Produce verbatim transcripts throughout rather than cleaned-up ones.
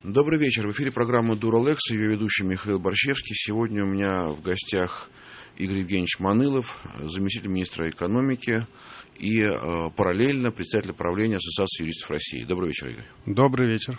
Добрый вечер. В эфире программа «Дуралэкс», ее ведущий Михаил Борщевский. Сегодня у меня в гостях Игорь Евгеньевич Манылов, заместитель министра экономики и э, параллельно председатель правления Ассоциации юристов России. Добрый вечер, Игорь. Добрый вечер.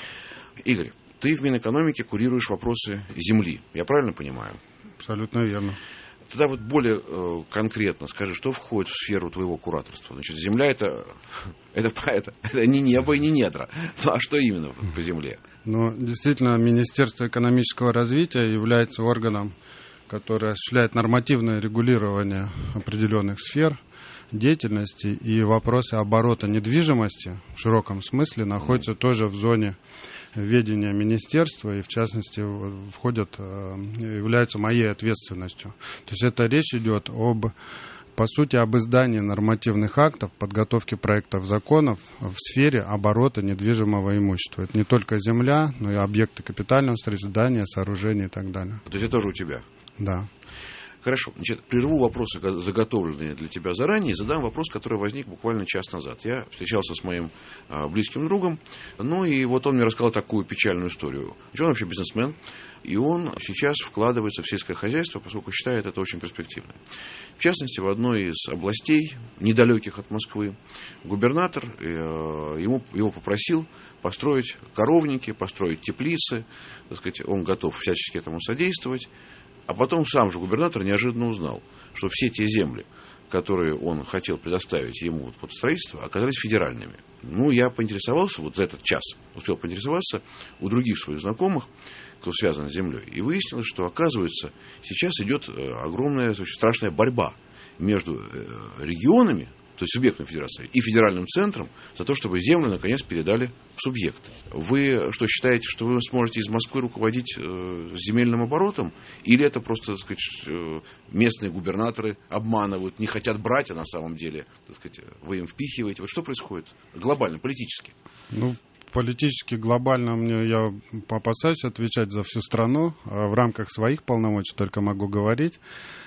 Игорь, ты в Минэкономике курируешь вопросы земли. Я правильно понимаю? Абсолютно верно. Тогда вот более э, конкретно скажи, что входит в сферу твоего кураторства? Значит, земля это, это, это, это не небо и не недра. Ну, а что именно по земле? Ну, действительно, Министерство экономического развития является органом, который осуществляет нормативное регулирование определенных сфер деятельности, и вопросы оборота недвижимости в широком смысле находятся mm. тоже в зоне ведения министерства, и в частности входят, являются моей ответственностью. То есть это речь идет об, по сути, об издании нормативных актов, подготовке проектов законов в сфере оборота недвижимого имущества. Это не только земля, но и объекты капитального строительства, здания, сооружения и так далее. То есть это тоже у тебя? Да. Хорошо. Значит, прерву вопросы, заготовленные для тебя заранее, и задам вопрос, который возник буквально час назад. Я встречался с моим а, близким другом, ну и вот он мне рассказал такую печальную историю. Значит, он вообще бизнесмен, и он сейчас вкладывается в сельское хозяйство, поскольку считает это очень перспективным. В частности, в одной из областей, недалеких от Москвы, губернатор э, ему, его попросил построить коровники, построить теплицы, так сказать, он готов всячески этому содействовать. А потом сам же губернатор неожиданно узнал, что все те земли, которые он хотел предоставить ему под строительство, оказались федеральными. Ну, я поинтересовался, вот за этот час успел поинтересоваться у других своих знакомых, кто связан с землей, и выяснилось, что, оказывается, сейчас идет огромная, страшная борьба между регионами, то есть субъектной федерацией, и федеральным центром за то, чтобы землю, наконец, передали в субъекты. Вы что, считаете, что вы сможете из Москвы руководить э, земельным оборотом? Или это просто, так сказать, э, местные губернаторы обманывают, не хотят брать, а на самом деле, так сказать, вы им впихиваете? Вот что происходит глобально, политически? Ну, политически, глобально мне, я опасаюсь отвечать за всю страну. В рамках своих полномочий только могу говорить.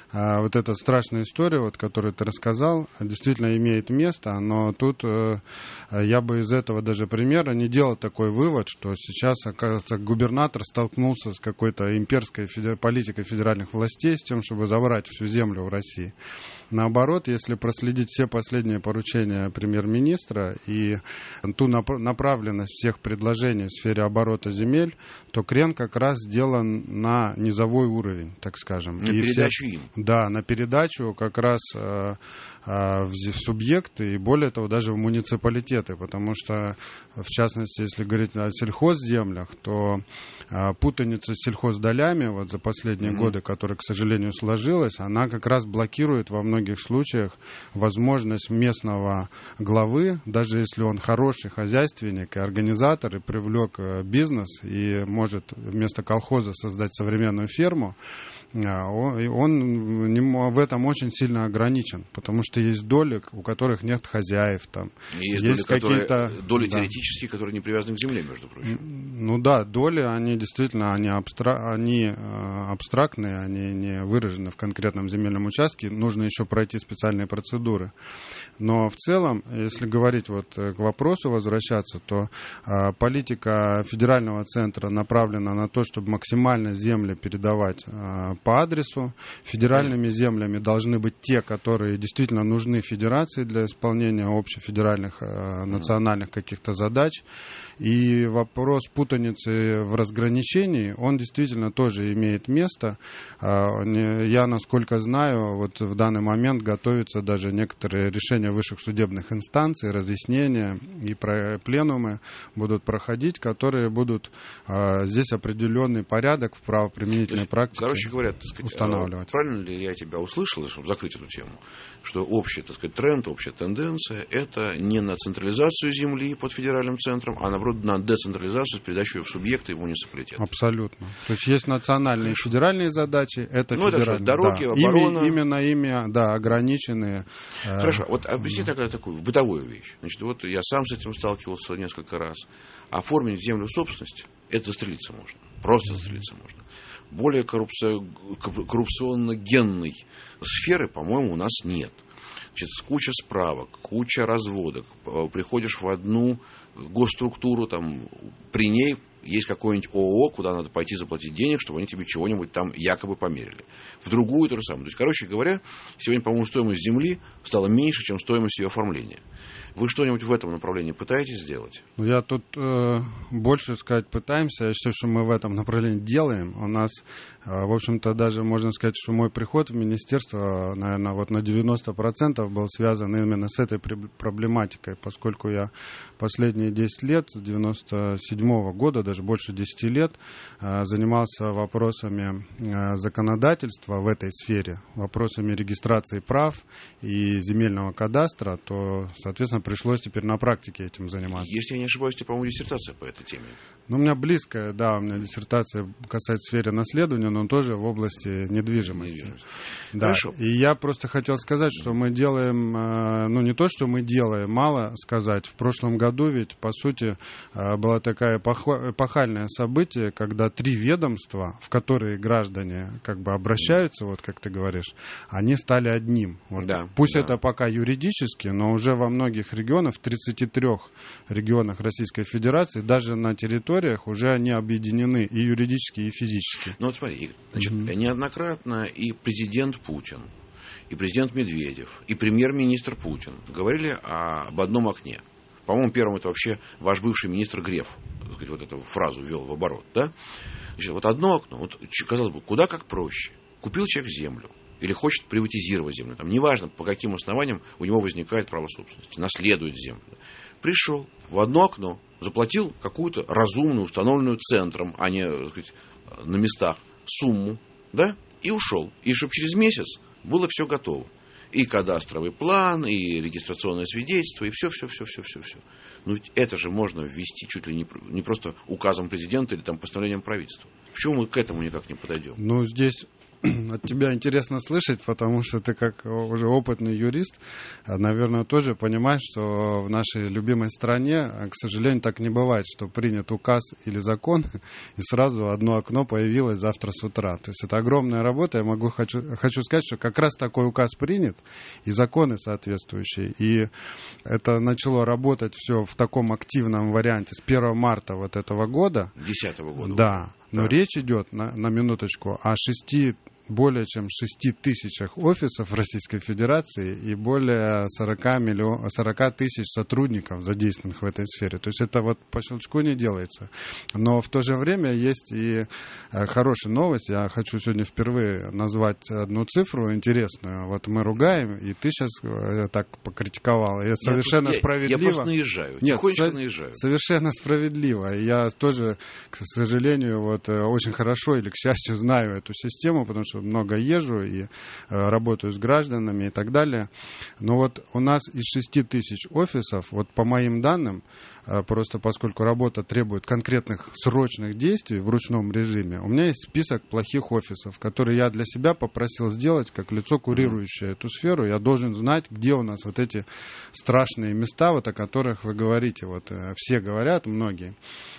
А вот эта страшная история, вот, которую ты рассказал, действительно имеет место, но тут э, я бы из этого даже примера не делал такой вывод, что сейчас, оказывается, губернатор столкнулся с какой-то имперской федер... политикой федеральных властей, с тем, чтобы забрать всю землю в России. Наоборот, если проследить все последние поручения премьер-министра и ту направленность всех предложений в сфере оборота земель, то крен как раз сделан на низовой уровень, так скажем. На и передачу все, им. Да, на передачу как раз э, э, в субъекты и, более того, даже в муниципалитеты, потому что, в частности, если говорить о сельхозземлях, то э, путаница с сельхоздолями вот за последние mm-hmm. годы, которая, к сожалению, сложилась, она как раз блокирует во многих многих случаях возможность местного главы, даже если он хороший хозяйственник и организатор, и привлек бизнес, и может вместо колхоза создать современную ферму, он в этом очень сильно ограничен, потому что есть доли, у которых нет хозяев. Там. Есть, есть доли, которые, доли да. теоретические, которые не привязаны к земле, между прочим. Ну да, доли, они действительно они абстра... они абстрактные, они не выражены в конкретном земельном участке, нужно еще пройти специальные процедуры. Но в целом, если говорить вот к вопросу возвращаться, то э, политика федерального центра направлена на то, чтобы максимально земли передавать э, по адресу. Федеральными землями должны быть те, которые действительно нужны федерации для исполнения общефедеральных э, национальных каких-то задач. И вопрос путаницы в разграничении, он действительно тоже имеет место. Я, насколько знаю, вот в данный момент готовятся даже некоторые решения высших судебных инстанций, разъяснения и пленумы будут проходить, которые будут здесь определенный порядок в правоприменительной практике короче говоря, так сказать, устанавливать. Правильно ли я тебя услышал, чтобы закрыть эту тему, что общий, так сказать, тренд, общая тенденция – это не на централизацию земли под федеральным центром, а наоборот на децентрализацию с передачей в субъекты и в муниципалитеты. Абсолютно. То есть есть национальные и федеральные задачи, это ну, федеральные. Это дороги, да. оборона. Ими, именно ими, да, ограниченные. Хорошо, вот объясни да. такую, такую бытовую вещь. Значит, вот я сам с этим сталкивался несколько раз. Оформить землю в собственность – это застрелиться можно. Просто застрелиться mm-hmm. можно. Более коррупционно-генной сферы, по-моему, у нас нет. Значит, куча справок, куча разводок. Приходишь в одну госструктуру, там, при ней есть какое-нибудь ООО, куда надо пойти заплатить денег, чтобы они тебе чего-нибудь там якобы померили. В другую то же самое. То есть, короче говоря, сегодня, по-моему, стоимость земли стала меньше, чем стоимость ее оформления. Вы что-нибудь в этом направлении пытаетесь сделать? Ну, я тут э, больше сказать пытаемся. Я считаю, что мы в этом направлении делаем. У нас, э, в общем-то, даже можно сказать, что мой приход в министерство, наверное, вот на девяносто процентов был связан именно с этой проблематикой, поскольку я последние десять лет, с девяносто седьмого года, даже больше десяти лет, э, занимался вопросами э, законодательства в этой сфере, вопросами регистрации прав и земельного кадастра, то, соответственно, пришлось теперь на практике этим заниматься. Если я не ошибаюсь, у тебя, по-моему, диссертация по этой теме. Ну, у меня близкая, да, у меня диссертация касается сферы наследования, но тоже в области недвижимости. недвижимости. Да. Хорошо. И я просто хотел сказать, что мы делаем, ну, не то, что мы делаем, мало сказать. В прошлом году ведь, по сути, было такое эпохальное событие, когда три ведомства, в которые граждане как бы обращаются, вот как ты говоришь, они стали одним. Вот. Да, Пусть да. это пока юридически, но уже во многих регионах, в тридцати трёх регионах Российской Федерации, даже на территориях уже они объединены и юридически, и физически. Ну вот смотри, Игорь, значит, Mm-hmm. неоднократно и президент Путин, и президент Медведев, и премьер-министр Путин говорили о, об одном окне. По-моему, первым это вообще ваш бывший министр Греф, так сказать, вот эту фразу ввел в оборот, да? Значит, вот одно окно, вот, казалось бы, куда как проще. Купил человек землю, или хочет приватизировать землю, там, неважно, по каким основаниям у него возникает право собственности, наследует землю. Пришел в одно окно, заплатил какую-то разумную, установленную центром, а не, так сказать, на местах, сумму, да, и ушел. И чтобы через месяц было все готово. И кадастровый план, и регистрационное свидетельство, и все, все, все, все, все, все. Ну ведь это же можно ввести чуть ли не, не просто указом президента или там постановлением правительства. Почему мы к этому никак не подойдем? Ну, здесь от тебя интересно слышать, потому что ты как уже опытный юрист, наверное, тоже понимаешь, что в нашей любимой стране, к сожалению, так не бывает, что принят указ или закон, и сразу одно окно появилось завтра с утра. То есть это огромная работа. Я могу, хочу, хочу сказать, что как раз такой указ принят, и законы соответствующие. И это начало работать все в таком активном варианте с первого марта вот этого года. десятого года. Да. Но да. речь идет, на, на минуточку, о шести, более чем шести тысячах офисов Российской Федерации и более сорока миллион, сорока тысяч сотрудников, задействованных в этой сфере. То есть это вот по щелчку не делается. Но в то же время есть и хорошая новость. Я хочу сегодня впервые назвать одну цифру интересную. Вот мы ругаем, и ты сейчас так покритиковал. И это я совершенно просто, справедливо. Я, я просто наезжаю. Нет, тихонечко со- наезжаю. Совершенно справедливо. Я тоже, к сожалению, вот очень хорошо или, к счастью, знаю эту систему, потому что много езжу и э, работаю с гражданами и так далее. Но вот у нас из шести тысяч офисов, вот по моим данным, э, просто поскольку работа требует конкретных срочных действий в ручном режиме, у меня есть список плохих офисов, которые я для себя попросил сделать как лицо, курирующее эту сферу. Я должен знать, где у нас вот эти страшные места, вот о которых вы говорите. Вот э, все говорят, многие.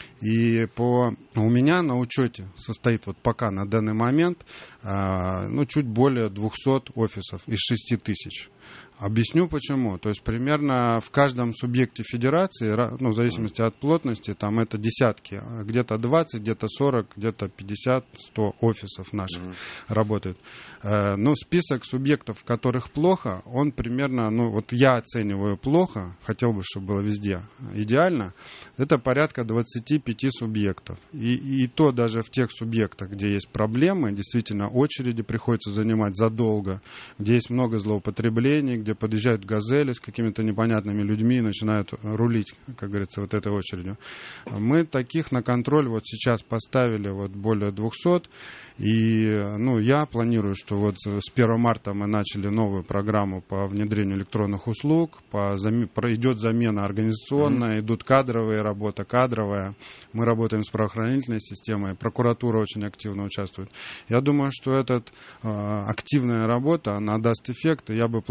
И по, у меня на учете состоит вот пока на данный момент а, ну, чуть более двухсот офисов из шести тысяч. Объясню почему. То есть примерно в каждом субъекте федерации, ну, в зависимости от плотности, там это десятки, где-то двадцать, где-то сорок, где-то пятьдесят, сто офисов наших mm-hmm. работает. Ну, список субъектов, в которых плохо, он примерно, ну, вот я оцениваю плохо, хотел бы, чтобы было везде идеально, это порядка двадцати пяти субъектов. И, и то даже в тех субъектах, где есть проблемы, действительно очереди приходится занимать задолго, где есть много злоупотреблений, где подъезжают газели с какими-то непонятными людьми и начинают рулить, как говорится, вот этой очередью. Мы таких на контроль вот сейчас поставили вот более двухсот. И ну, я планирую, что вот с первого марта мы начали новую программу по внедрению электронных услуг, по зам... идет замена организационная, mm-hmm. идут кадровые, работа кадровая. Мы работаем с правоохранительной системой, прокуратура очень активно участвует. Я думаю, что эта э, активная работа, она даст эффект, и я бы планировал,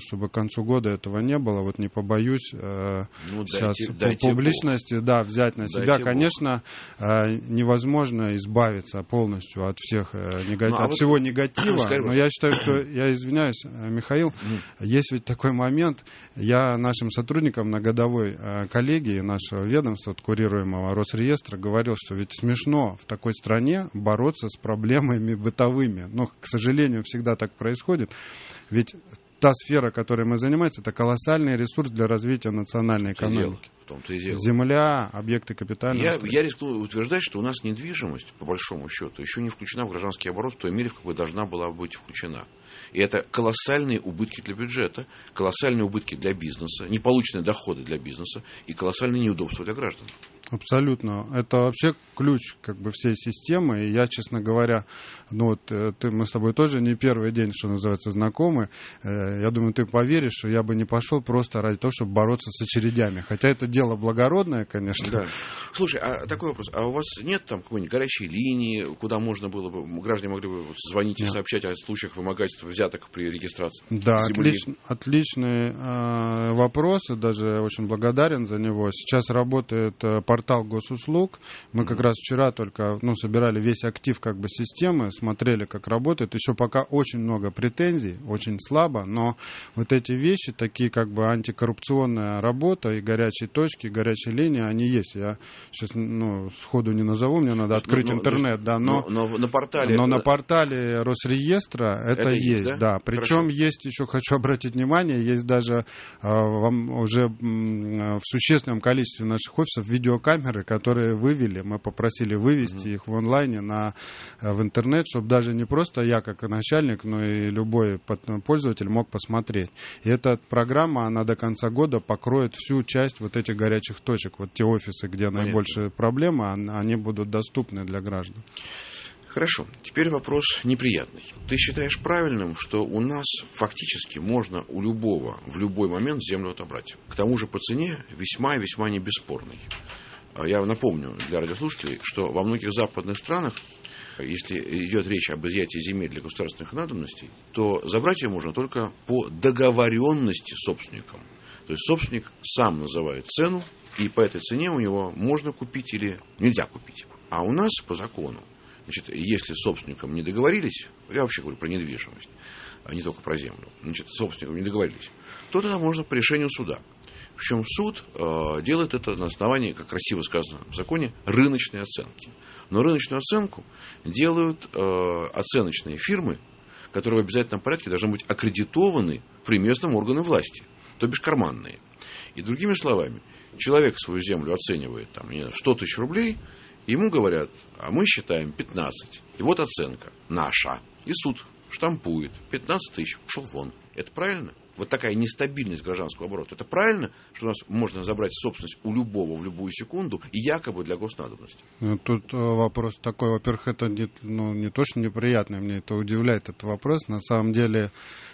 чтобы к концу года этого не было. Вот не побоюсь э, ну, сейчас дайте, по дайте публичности да, взять на себя. Дайте Конечно, э, невозможно избавиться полностью от всех э, негатив, ну, а от вот, всего негатива. Скажи, но я считаю, что, я извиняюсь, Михаил, mm. есть ведь такой момент. Я нашим сотрудникам на годовой э, коллегии нашего ведомства, курируемого Росреестра, говорил, что ведь смешно в такой стране бороться с проблемами бытовыми. Но, к сожалению, всегда так происходит. Ведь та сфера, которой мы занимаемся, это колоссальный ресурс для развития национальной экономики. В том-то и дело. Земля, объекты капитального я, я рискну утверждать, что у нас недвижимость, по большому счету, еще не включена в гражданский оборот в той мере, в какой должна была быть включена. И это колоссальные убытки для бюджета, колоссальные убытки для бизнеса, неполученные доходы для бизнеса и колоссальные неудобства для граждан. Абсолютно. Это вообще ключ как бы всей системы. И я, честно говоря, ну вот ты, мы с тобой тоже не первый день, что называется, знакомы. Я думаю, ты поверишь, что я бы не пошел просто ради того, чтобы бороться с очередями. Хотя это дело благородное, конечно. Да. Слушай, а такой вопрос. А у вас нет там какой-нибудь горячей линии, куда можно было бы, граждане могли бы звонить и нет. сообщать о случаях вымогательства взяток при регистрации? Да, отлич, отличный э, вопрос, и даже очень благодарен за него. Сейчас работает э, портал госуслуг. Мы mm-hmm. как раз вчера только ну, собирали весь актив как бы системы, смотрели, как работает. Еще пока очень много претензий, очень слабо, но вот эти вещи, такие как бы антикоррупционная работа и горячие точки, и горячие линии, они есть. Я сейчас ну, сходу не назову, мне надо открыть но, интернет, но, да, но, но, но на портале, но на портале Росреестра это, это есть, да. да. Причем есть, еще хочу обратить внимание, есть даже э, уже э, в существенном количестве наших офисов видеокамеры, которые вывели, мы попросили вывести mm-hmm. их в онлайне на, в интернет, чтобы даже не просто я как начальник, но и любой пользователь мог посмотреть. И эта программа, она до конца года покроет всю часть вот этих горячих точек. Вот те офисы, где Понятно. наибольшие проблемы, они будут доступны для граждан. Хорошо. Теперь вопрос неприятный. Ты считаешь правильным, что у нас фактически можно у любого в любой момент землю отобрать? К тому же по цене весьма и весьма не бесспорной. Я напомню для радиослушателей, что во многих западных странах, если идет речь об изъятии земель для государственных надобностей, то забрать ее можно только по договоренности с собственником. То есть собственник сам называет цену, и по этой цене у него можно купить или нельзя купить. А у нас по закону, значит, если с собственником не договорились, я вообще говорю про недвижимость, а не только про землю, значит, с собственником не договорились, то тогда можно по решению суда. Причем суд э, делает это на основании, как красиво сказано в законе, рыночной оценки. Но рыночную оценку делают э, оценочные фирмы, которые в обязательном порядке должны быть аккредитованы при местном органе власти, то бишь карманные. И другими словами, человек свою землю оценивает там, не знаю, сто тысяч рублей, ему говорят, а мы считаем пятнадцать. И вот оценка наша. И суд штампует пятнадцать тысяч, ушел вон. Это правильно? Вот такая нестабильность гражданского оборота. Это правильно, что у нас можно забрать собственность у любого в любую секунду и якобы для госнадобности? Тут вопрос такой. Во-первых, это не, ну, не то, что неприятно, мне это удивляет, этот вопрос. На самом деле,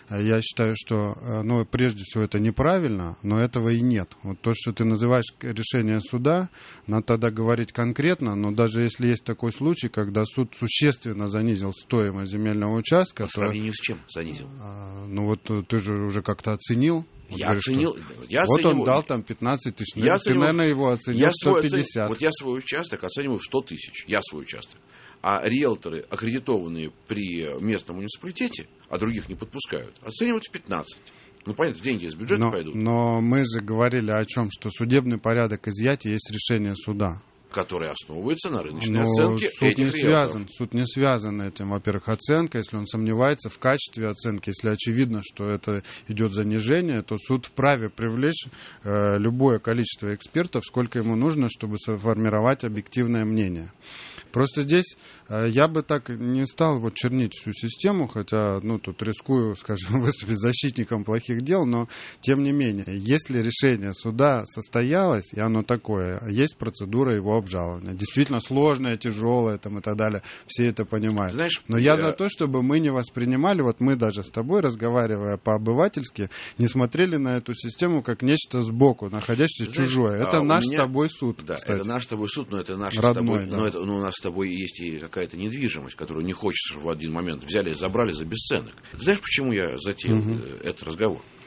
я считаю, что, ну, прежде всего, это неправильно, но этого и нет. Вот то, что ты называешь решение суда, надо тогда говорить конкретно, но даже если есть такой случай, когда суд существенно занизил стоимость земельного участка... По сравнению то, с чем занизил? А, ну, вот ты же уже как-то оценил. Вот я говоришь, оценил. Я вот оцениваю. Он дал там пятнадцать тысяч. Я ты, оцениваю, наверное, его оценил я сто пятьдесят. Оцен... Вот я свой участок оцениваю в сто тысяч. Я свой участок. А риэлторы, аккредитованные при местном муниципалитете, а других не подпускают, оценивают в пятнадцать. Ну, понятно, деньги из бюджета но, пойдут. Но мы же говорили о чем? Что судебный порядок изъятия есть решение суда. Который основывается на рыночной Но оценке суд этих не связан, суд не связан этим. Во-первых, оценка, если он сомневается в качестве оценки, если очевидно, что это идет занижение, то суд вправе привлечь э, любое количество экспертов, сколько ему нужно, чтобы сформировать объективное мнение. Просто здесь э, я бы так не стал вот чернить всю систему, хотя, ну, тут рискую, скажем, выступить защитником плохих дел, но, тем не менее, если решение суда состоялось, и оно такое, есть процедура его обжалования. Действительно сложная, тяжелая там, и так далее, все это понимают. Знаешь, но я, я за то, чтобы мы не воспринимали, вот мы даже с тобой, разговаривая по-обывательски, не смотрели на эту систему как нечто сбоку, находящееся Знаешь, чужое. Это а наш меня... с тобой суд, Да, кстати. это наш с тобой суд, но это наш Родной, с тобой... да. Но это, ну, у нас с тобой есть и какая-то недвижимость, которую не хочешь в один момент взяли и забрали за бесценок. Знаешь, почему я затеял угу. этот разговор?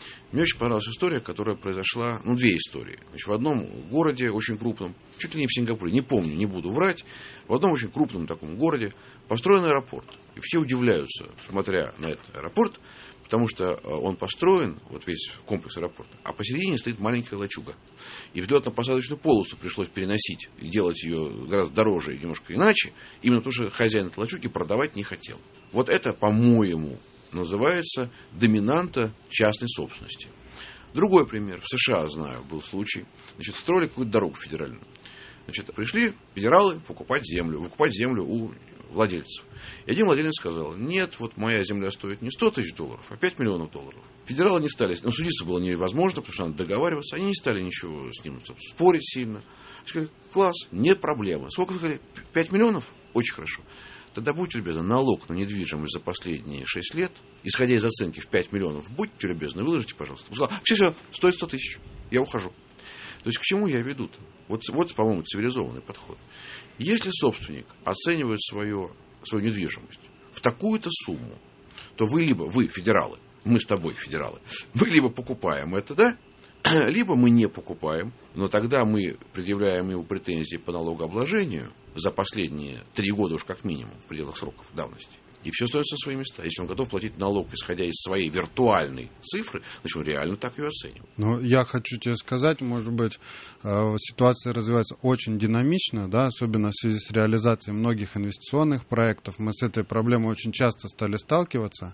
Мне очень понравилась история, которая произошла, ну, две истории. Значит, в одном городе, очень крупном, чуть ли не в Сингапуре, не помню, не буду врать, в одном очень крупном таком городе построен аэропорт. И все удивляются, смотря на этот аэропорт, потому что он построен, вот весь комплекс аэропорта, а посередине стоит маленькая лачуга. И взлетно-посадочную полосу пришлось переносить и делать ее гораздо дороже и немножко иначе, именно потому что хозяин этой лачуги продавать не хотел. Вот это, по-моему, называется доминанта частной собственности. Другой пример. В США, знаю, был случай. Значит, строили какую-то дорогу федеральную. Значит, пришли федералы покупать землю, выкупать землю у владельцев. И один владелец сказал: нет, вот моя земля стоит не сто тысяч долларов, а пять миллионов долларов. Федералы не стали, ну, судиться было невозможно, потому что надо договариваться. Они не стали ничего с ним спорить сильно. Сказали: класс, нет проблемы. Сколько вы сказали? пять миллионов? Очень хорошо. Тогда, будьте любезны, налог на недвижимость за последние шесть лет, исходя из оценки в пять миллионов, будьте любезны, выложите, пожалуйста. Он сказал: все, все, стоит сто тысяч, я ухожу. То есть, к чему я веду-то? Вот, вот, по-моему, цивилизованный подход. Если собственник оценивает свое, свою недвижимость в такую-то сумму, то вы либо, вы, федералы, мы с тобой, федералы, мы либо покупаем это, да, либо мы не покупаем, но тогда мы предъявляем ему претензии по налогообложению за последние три года уж как минимум в пределах сроков давности. И все становится на свои места. Если он готов платить налог, исходя из своей виртуальной цифры, значит, он реально так ее оценивает. Ну, я хочу тебе сказать, может быть, ситуация развивается очень динамично, да, особенно в связи с реализацией многих инвестиционных проектов. Мы с этой проблемой очень часто стали сталкиваться.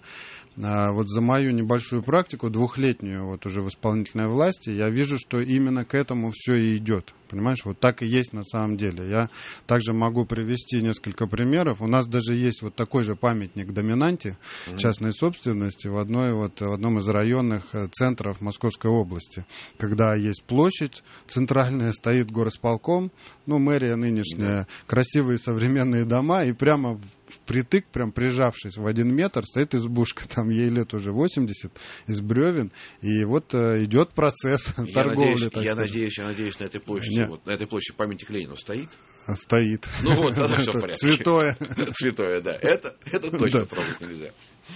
Вот за мою небольшую практику, двухлетнюю вот уже в исполнительной власти, я вижу, что именно к этому все и идет. Понимаешь, вот так и есть на самом деле. Я также могу привести несколько примеров. У нас даже есть вот такой же памятник доминанте mm-hmm. частной собственности в, одной, вот, в одном из районных центров Московской области. Когда есть площадь центральная, стоит горосполком, ну, мэрия нынешняя, mm-hmm. красивые современные дома, и прямо впритык, прям прижавшись в один метр, стоит избушка, там ей лет уже восемьдесят, из бревен, и вот э, идет процесс я торговли. Надеюсь, так я, сказать. надеюсь, я надеюсь, на этой площади, вот, на этой площади памятник Ленину стоит. Стоит. Ну вот, тогда все в порядке. Святое. Святое, да. Это, это точно трогать нельзя.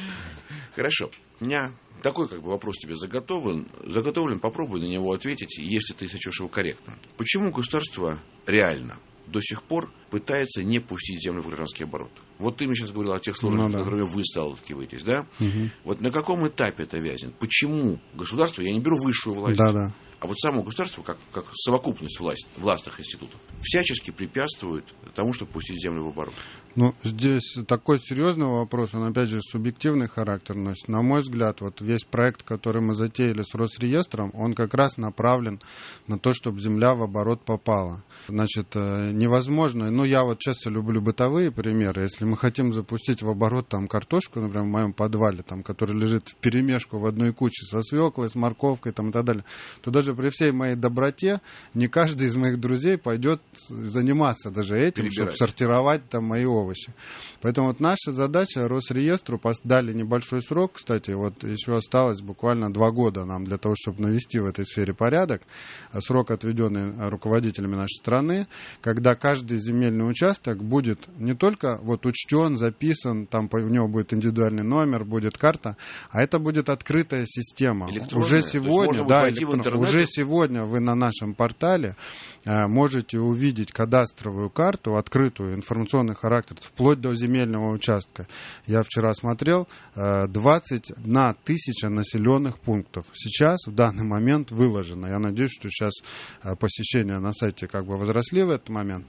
Хорошо. У меня такой как бы вопрос тебе заготовлен. Заготовлен, попробуй на него ответить, если ты сочтешь его корректным. Почему государство реально до сих пор пытается не пустить землю в гражданский оборот? Вот ты мне сейчас говорил о тех сложностях, ну, да. с которыми вы сталкиваетесь, да? Угу. Вот на каком этапе это вязнет? Почему государство, я не беру высшую власть, да, да. а вот само государство, как, как совокупность власть, властных институтов, всячески препятствует тому, чтобы пустить землю в оборот? Ну, здесь такой серьезный вопрос, он, опять же, субъективный характер носит. На мой взгляд, вот весь проект, который мы затеяли с Росреестром, он как раз направлен на то, чтобы земля в оборот попала. Значит, невозможно, ну, я вот часто люблю бытовые примеры. Если мы хотим запустить в оборот там картошку, например, в моем подвале, там, которая лежит вперемешку в одной куче со свеклой, с морковкой там, и так далее, то даже при всей моей доброте не каждый из моих друзей пойдет заниматься даже этим, Перебирать. чтобы сортировать там мои овощи. Поэтому вот наша задача Росреестру дали небольшой срок, кстати, вот еще осталось буквально два года нам для того, чтобы навести в этой сфере порядок. Срок, отведенный руководителями нашей страны, когда каждый земельный участок будет не только вот учтен, записан, там у него будет индивидуальный номер, будет карта, а это будет открытая система. Уже сегодня, да, электро... уже сегодня вы на нашем портале э, можете увидеть кадастровую карту, открытую, информационный характер, вплоть до земельного участка. Я вчера смотрел, э, двадцать одна тысяча населенных пунктов. Сейчас, в данный момент, выложено. Я надеюсь, что сейчас э, посещения на сайте как бы возросли в этот момент.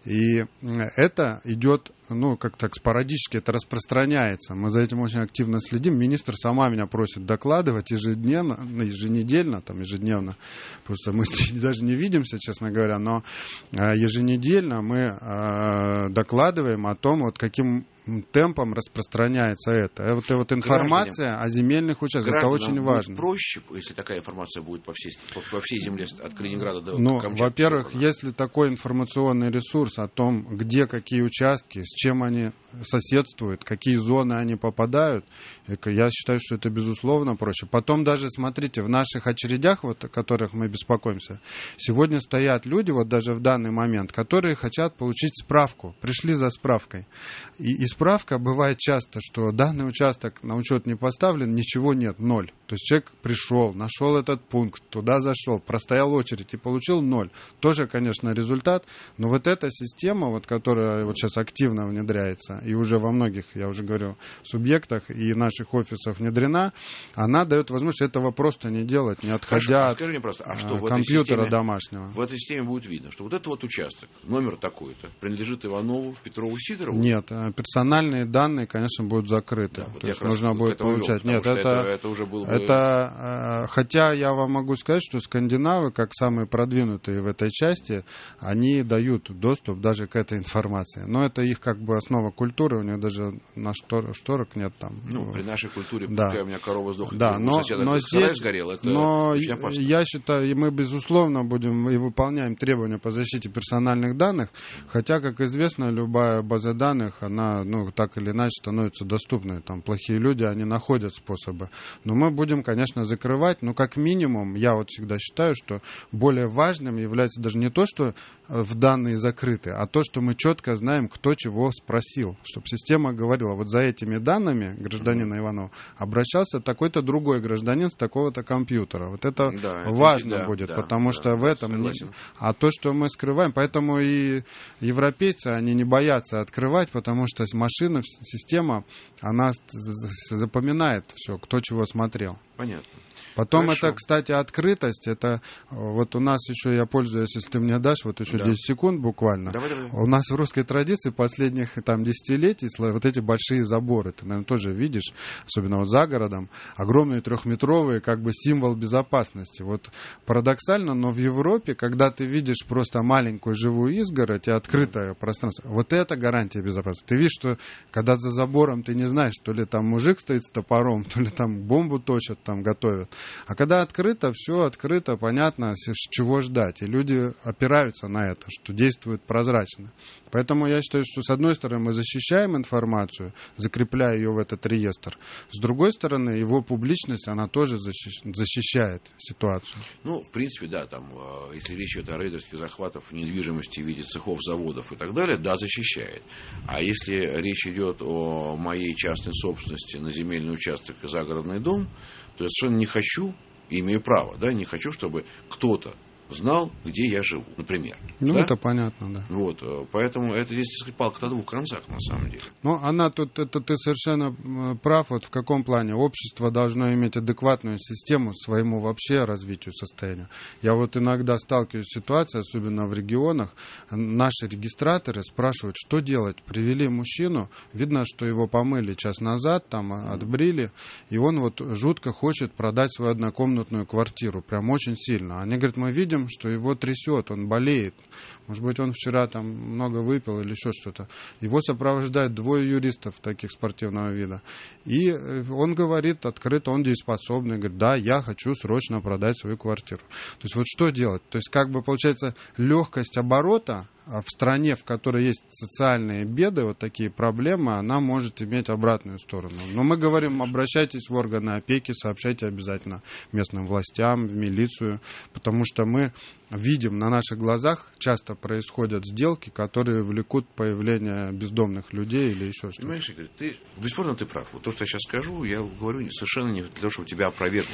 И это идет, ну, как так спорадически, это распространяется. Мы за этим очень активно следим. Министр сама меня просит докладывать ежедневно, еженедельно, там, ежедневно. Просто мы даже не видимся, честно говоря, но еженедельно мы докладываем о том, вот каким темпом распространяется это. Это вот, вот информация гражданам, о земельных участках, это очень важно. Проще, если такая информация будет по всей, по, по всей земле от Калининграда до ну, Камчатки. Во-первых, если такой информационный ресурс о том, где какие участки, с чем они соседствуют, какие зоны они попадают, я считаю, что это безусловно проще. Потом даже, смотрите, в наших очередях, вот, о которых мы беспокоимся, сегодня стоят люди, вот даже в данный момент, которые хотят получить справку, пришли за справкой. И, и справка, бывает часто, что данный участок на учет не поставлен, ничего нет, ноль. То есть человек пришел, нашел этот пункт, туда зашел, простоял очередь и получил ноль. Тоже, конечно, результат, но вот эта система, вот, которая вот сейчас активно внедряется, и уже во многих, я уже говорю, субъектах и наших офисах внедрена, она дает возможность этого просто не делать, не отходя а скажи мне просто, а что, от в компьютера системе, домашнего. В этой системе будет видно, что вот этот вот участок, номер такой-то, принадлежит Иванову, Петрову, Сидорову? Нет, персональные данные, конечно, будут закрыты. Да, вот То есть нужно будет получать. Вел, Нет, это, это, это уже было бы... это, хотя я вам могу сказать, что скандинавы, как самые продвинутые в этой части, они дают доступ даже к этой информации. Но это их как бы основа культуры, у них даже на штор, шторок нет там. Ну, при нашей культуре, да. пускай у меня корова сдохла, да, но, соседа, но здесь, сгорел, это но очень опасно. Я считаю, мы безусловно будем и выполняем требования по защите персональных данных, хотя, как известно, любая база данных, она, ну, так или иначе становится доступной. Там плохие люди, они находят способы. Но мы будем, конечно, закрывать, но как минимум, я вот всегда считаю, что более важным является даже не то, что в данные закрыты, а то, что мы четко знаем, кто чего спросил. Чтобы система говорила, вот за этими данными гражданина Иванова обращался такой-то другой гражданин с такого-то компьютера. Вот это да, важно да, будет, да, потому да, что да, в этом... согласен. А то, что мы скрываем, поэтому и европейцы, они не боятся открывать, потому что машина, система, она запоминает все, кто чего смотрел. Понятно. Потом Хорошо. это, кстати, открытость. Это вот у нас еще, я пользуюсь, если ты мне дашь, вот еще да. десять секунд буквально. Давай, давай. У нас в русской традиции последних там десятилетий вот эти большие заборы. Ты, наверное, тоже видишь, особенно вот за городом, огромные трехметровые, как бы символ безопасности. Вот парадоксально, но в Европе, когда ты видишь просто маленькую живую изгородь и открытое пространство, вот это гарантия безопасности. Ты видишь, что когда за забором ты не знаешь, то ли там мужик стоит с топором, то ли там бомбу точат, там готовят. А когда открыто, все открыто, понятно, чего ждать. И люди опираются на это, что действуют прозрачно. Поэтому я считаю, что с одной стороны мы защищаем информацию, закрепляя ее в этот реестр. С другой стороны, его публичность, она тоже защищает ситуацию. Ну, в принципе, да, там, если речь идет о рейдерских захватах недвижимости в виде цехов, заводов и так далее, да, защищает. А если речь идет о моей частной собственности на земельный участок и загородный дом, то я совершенно не хочу, и имею право, да, не хочу, чтобы кто-то знал, где я живу, например. Ну, да? это понятно, да. Вот, поэтому это здесь, так сказать, палка на двух концах, на самом деле. Ну, она тут, это ты совершенно прав, вот в каком плане. Общество должно иметь адекватную систему своему вообще развитию, состоянию. Я вот иногда сталкиваюсь с ситуацией, особенно в регионах, наши регистраторы спрашивают, что делать. Привели мужчину, видно, что его помыли час назад, там отбрили, и он вот жутко хочет продать свою однокомнатную квартиру, прям очень сильно. Они говорят, мы видим, что его трясет, он болеет. Может быть, он вчера там много выпил или еще что-то. Его сопровождают двое юристов таких спортивного вида. И он говорит открыто, он дееспособный, говорит, да, я хочу срочно продать свою квартиру. То есть вот что делать? То есть как бы получается легкость оборота в стране, в которой есть социальные беды, вот такие проблемы, она может иметь обратную сторону. Но мы говорим, обращайтесь в органы опеки, сообщайте обязательно местным властям, в милицию, потому что мы видим на наших глазах, часто происходят сделки, которые влекут появление бездомных людей или еще что-то. Понимаешь, Игорь, ты, бесспорно, ты прав. Вот то, что я сейчас скажу, я говорю совершенно не для того, чтобы тебя опровергнуть.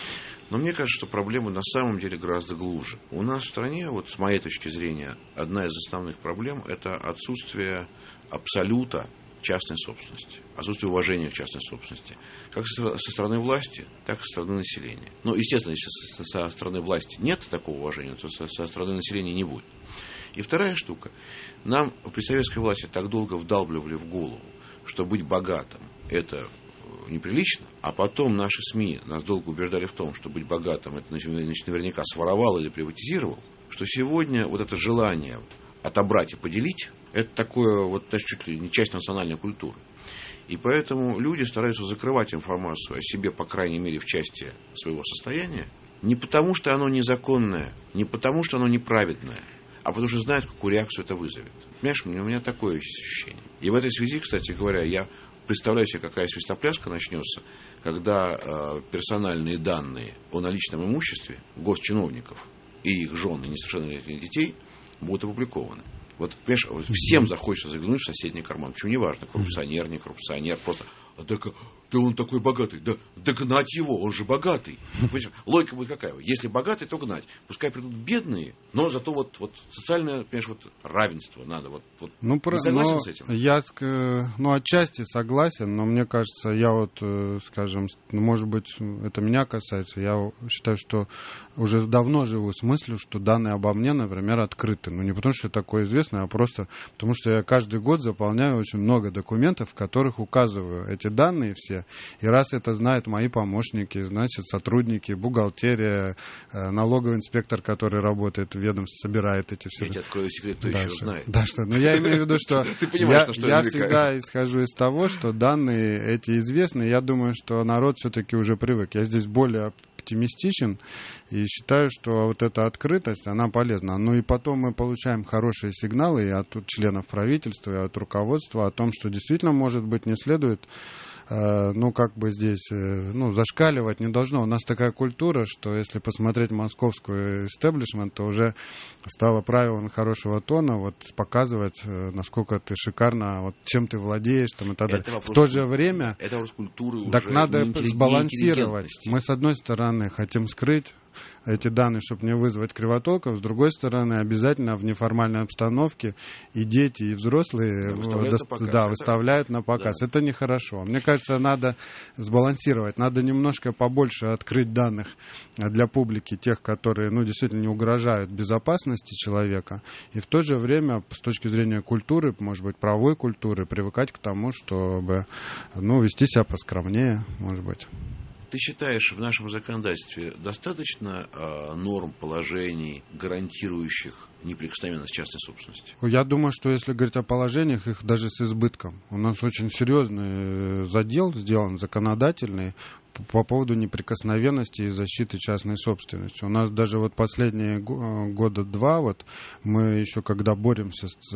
Но мне кажется, что проблема на самом деле гораздо глубже. У нас в стране, вот с моей точки зрения, одна из основных проблем – это отсутствие абсолюта частной собственности, отсутствие уважения к частной собственности, как со стороны власти, так и со стороны населения. Ну, естественно, если со стороны власти нет такого уважения, то со стороны населения не будет. И вторая штука. Нам при советской власти так долго вдалбливали в голову, что быть богатым – это неприлично, а потом наши СМИ нас долго убеждали в том, что быть богатым это значит, наверняка своровал или приватизировал, что сегодня вот это желание отобрать и поделить, это такое вот даже чуть ли не часть национальной культуры. И поэтому люди стараются закрывать информацию о себе, по крайней мере, в части своего состояния, не потому, что оно незаконное, не потому, что оно неправедное, а потому что знают, какую реакцию это вызовет. Понимаешь, у меня такое ощущение. И в этой связи, кстати говоря, я представляю себе, какая свистопляска начнется, когда э, персональные данные о наличном имуществе госчиновников и их жен и несовершеннолетних детей будут опубликованы. Вот, понимаешь, вот всем захочется заглянуть в соседний карман. Почему не важно, коррупционер, не коррупционер, просто, а так, да он такой богатый, да, да гнать его, он же богатый. Логика будет какая? Если богатый, то гнать. Пускай придут бедные, но зато вот, вот социальное, понимаешь, вот равенство надо. Вот, вот. Ну, про, согласен с этим? Я, ну, отчасти согласен, но мне кажется, я вот, скажем, ну, может быть, это меня касается, я считаю, что уже давно живу с мыслью, что данные обо мне, например, открыты. Ну, не потому, что я такой известный, а просто потому, что я каждый год заполняю очень много документов, в которых указываю эти данные все. И раз это знают мои помощники, значит, сотрудники, бухгалтерия, налоговый инспектор, который работает в ведомстве, собирает эти все. Я тебе открою секрет, кто да, еще что, знает. Да, что, но я имею в виду, что я всегда исхожу из того, что данные эти известны. Я думаю, что народ все-таки уже привык. Я здесь более оптимистичен и считаю, что вот эта открытость, она полезна. Ну и потом мы получаем хорошие сигналы и от членов правительства, и от руководства о том, что действительно, может быть, не следует, э, ну, как бы здесь, э, ну, зашкаливать не должно. У нас такая культура, что если посмотреть московскую истеблишмент, то уже стало правилом хорошего тона вот показывать, э, насколько ты шикарно, вот чем ты владеешь, там, и так далее. В то же время, это вопрос культуры так уже надо сбалансировать. Мы, с одной стороны, хотим скрыть эти данные, чтобы не вызвать кривотолков. С другой стороны, обязательно в неформальной обстановке и дети, и взрослые да, выставляют, до... на показ. Да, выставляют на показ. Да. Это нехорошо. Мне кажется, надо сбалансировать. Надо немножко побольше открыть данных для публики, тех, которые, ну, действительно не угрожают безопасности человека. И в то же время, с точки зрения культуры, может быть, правовой культуры, привыкать к тому, чтобы, ну, вести себя поскромнее, может быть. Ты считаешь, в нашем законодательстве достаточно э, норм, положений, гарантирующих неприкосновенность частной собственности? Я думаю, что если говорить о положениях, их даже с избытком. У нас очень серьезный задел сделан, законодательный, по поводу неприкосновенности и защиты частной собственности. У нас даже вот последние года два, вот мы еще когда боремся с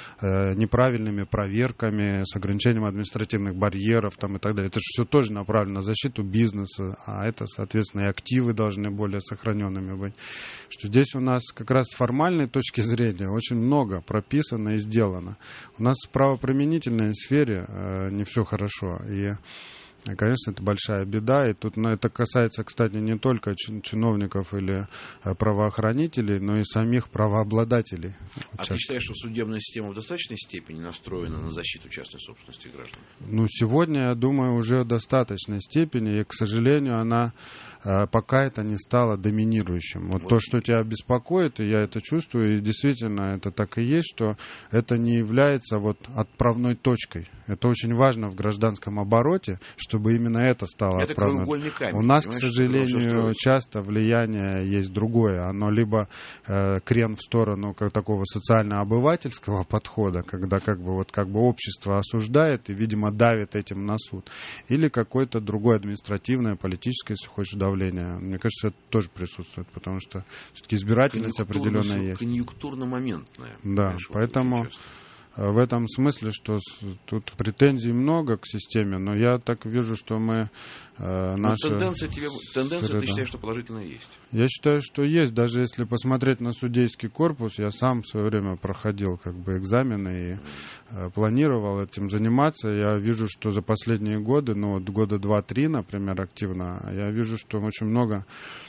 э, неправильными проверками, с ограничением административных барьеров там, и так далее, это же все тоже направлено на защиту бизнеса, а это, соответственно, и активы должны более сохраненными быть. Что здесь у нас как раз с формальной точки зрения очень много прописано и сделано. У нас в правоприменительной сфере э, не все хорошо, и конечно, это большая беда, и тут, ну, это касается, кстати, не только чиновников или правоохранителей, но и самих правообладателей. А часто. Ты считаешь, что судебная система в достаточной степени настроена на защиту частной собственности граждан? Ну, сегодня, я думаю, уже в достаточной степени, и, к сожалению, она пока это не стало доминирующим. Вот, вот то, что тебя беспокоит, и я это чувствую, и действительно это так и есть, что это не является вот отправной точкой. Это очень важно в гражданском обороте, чтобы именно это стало это отправной. Краеугольный камень. У нас, к сожалению, часто влияние есть другое. Оно либо э, крен в сторону как такого социально-обывательского подхода, когда как бы, вот, как бы общество осуждает и, видимо, давит этим на суд, или какое-то другое административное, политическое, если хочешь, давление. Мне кажется, это тоже присутствует, потому что все-таки избирательность определенная есть. Конъюнктурно-моментная. Да, поэтому в этом смысле, что тут претензий много к системе, но я так вижу, что мы э, наши... Тенденция, тебе, тенденция ты считаешь, что положительная есть? Я считаю, что есть. Даже если посмотреть на судейский корпус, я сам в свое время проходил как бы экзамены и э, планировал этим заниматься. Я вижу, что за последние годы, ну вот года два-три, например, активно, я вижу, что очень много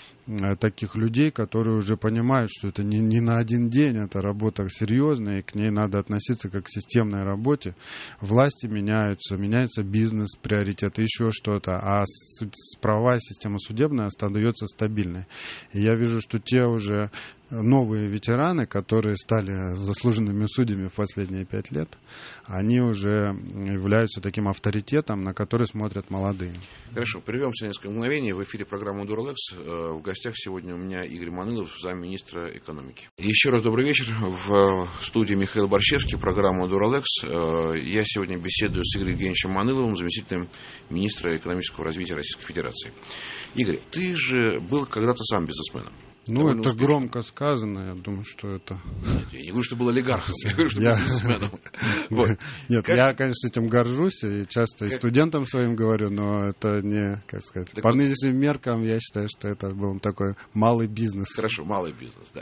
таких людей, которые уже понимают, что это не, не на один день, это работа серьезная, и к ней надо относиться как к системной работе. Власти меняются, меняется бизнес, приоритеты, еще что-то, а с, с правовая система судебная остается стабильной. И я вижу, что те уже новые ветераны, которые стали заслуженными судьями в последние пять лет, они уже являются таким авторитетом, на который смотрят молодые. Хорошо, прервемся несколько мгновений. В эфире программы «Дуралекс». В гостях сегодня у меня Игорь Манылов, замминистра экономики. Еще раз добрый вечер. В студии Михаил Борщевский, программа «Дуралекс». Я сегодня беседую с Игорем Евгеньевичем Маныловым, заместителем министра экономического развития Российской Федерации. Игорь, ты же был когда-то сам бизнесменом. Ну, это успешно. Громко сказано, я думаю, что это... Нет, я не говорю, что был олигархом, я говорю, что был бизнесменом. Нет, я, конечно, этим горжусь, и часто и студентам своим говорю, но это не, как сказать, по нынешним меркам я считаю, что это был такой малый бизнес. Хорошо, малый бизнес, да.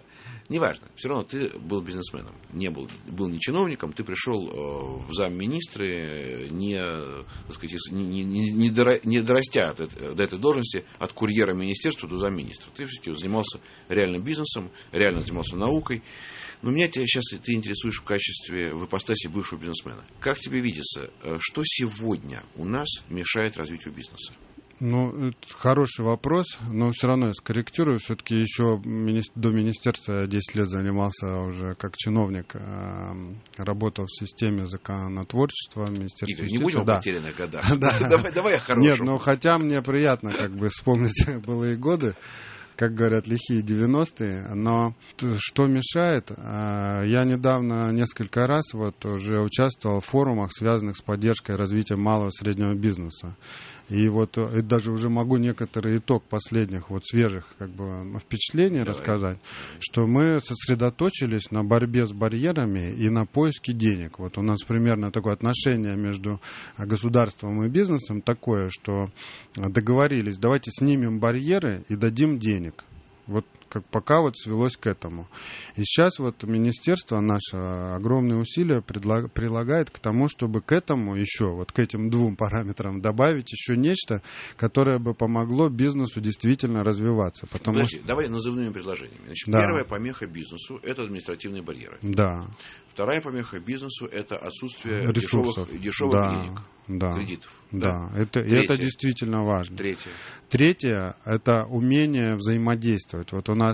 Неважно, все равно ты был бизнесменом, не был, был не чиновником, ты пришел в замминистры, не, так сказать, не, не, не, доро, не дорастя до, до этой должности от курьера министерства до замминистра. Ты все-таки занимался реальным бизнесом, реально занимался наукой. Но меня тебя сейчас ты интересуешь в качестве, в ипостаси бывшего бизнесмена. Как тебе видится, что сегодня у нас мешает развитию бизнеса? Ну, это хороший вопрос, но все равно я скорректирую. Все-таки еще до министерства я десять лет занимался уже как чиновник, работал в системе законотворчества, министерства юстиции. Не будем да. о потерянных годах. Давай, давай о хорошем. Нет, ну хотя мне приятно как бы вспомнить былые годы, как говорят, лихие девяностые, но что мешает? Я недавно несколько раз вот уже участвовал в форумах, связанных с поддержкой и развитием малого и среднего бизнеса. И вот и даже уже могу некоторый итог последних вот свежих как бы впечатлений Давай. рассказать, что мы сосредоточились на борьбе с барьерами и на поиске денег. Вот у нас примерно такое отношение между государством и бизнесом такое, что договорились, давайте снимем барьеры и дадим денег. Вот как пока вот свелось к этому. И сейчас вот министерство наше огромные усилия предлаг, прилагает к тому, чтобы к этому еще, вот к этим двум параметрам добавить еще нечто, которое бы помогло бизнесу действительно развиваться. Потому Подожди, что... давай назывными предложениями. Значит, да. Первая помеха бизнесу – это административные барьеры. Да. Вторая помеха бизнесу – это отсутствие ресурсов, дешевых, дешевых да, денег, да, кредитов. Да, да. Это, Третье. это действительно важно. Третье. Третье – это умение взаимодействовать. Вот у нас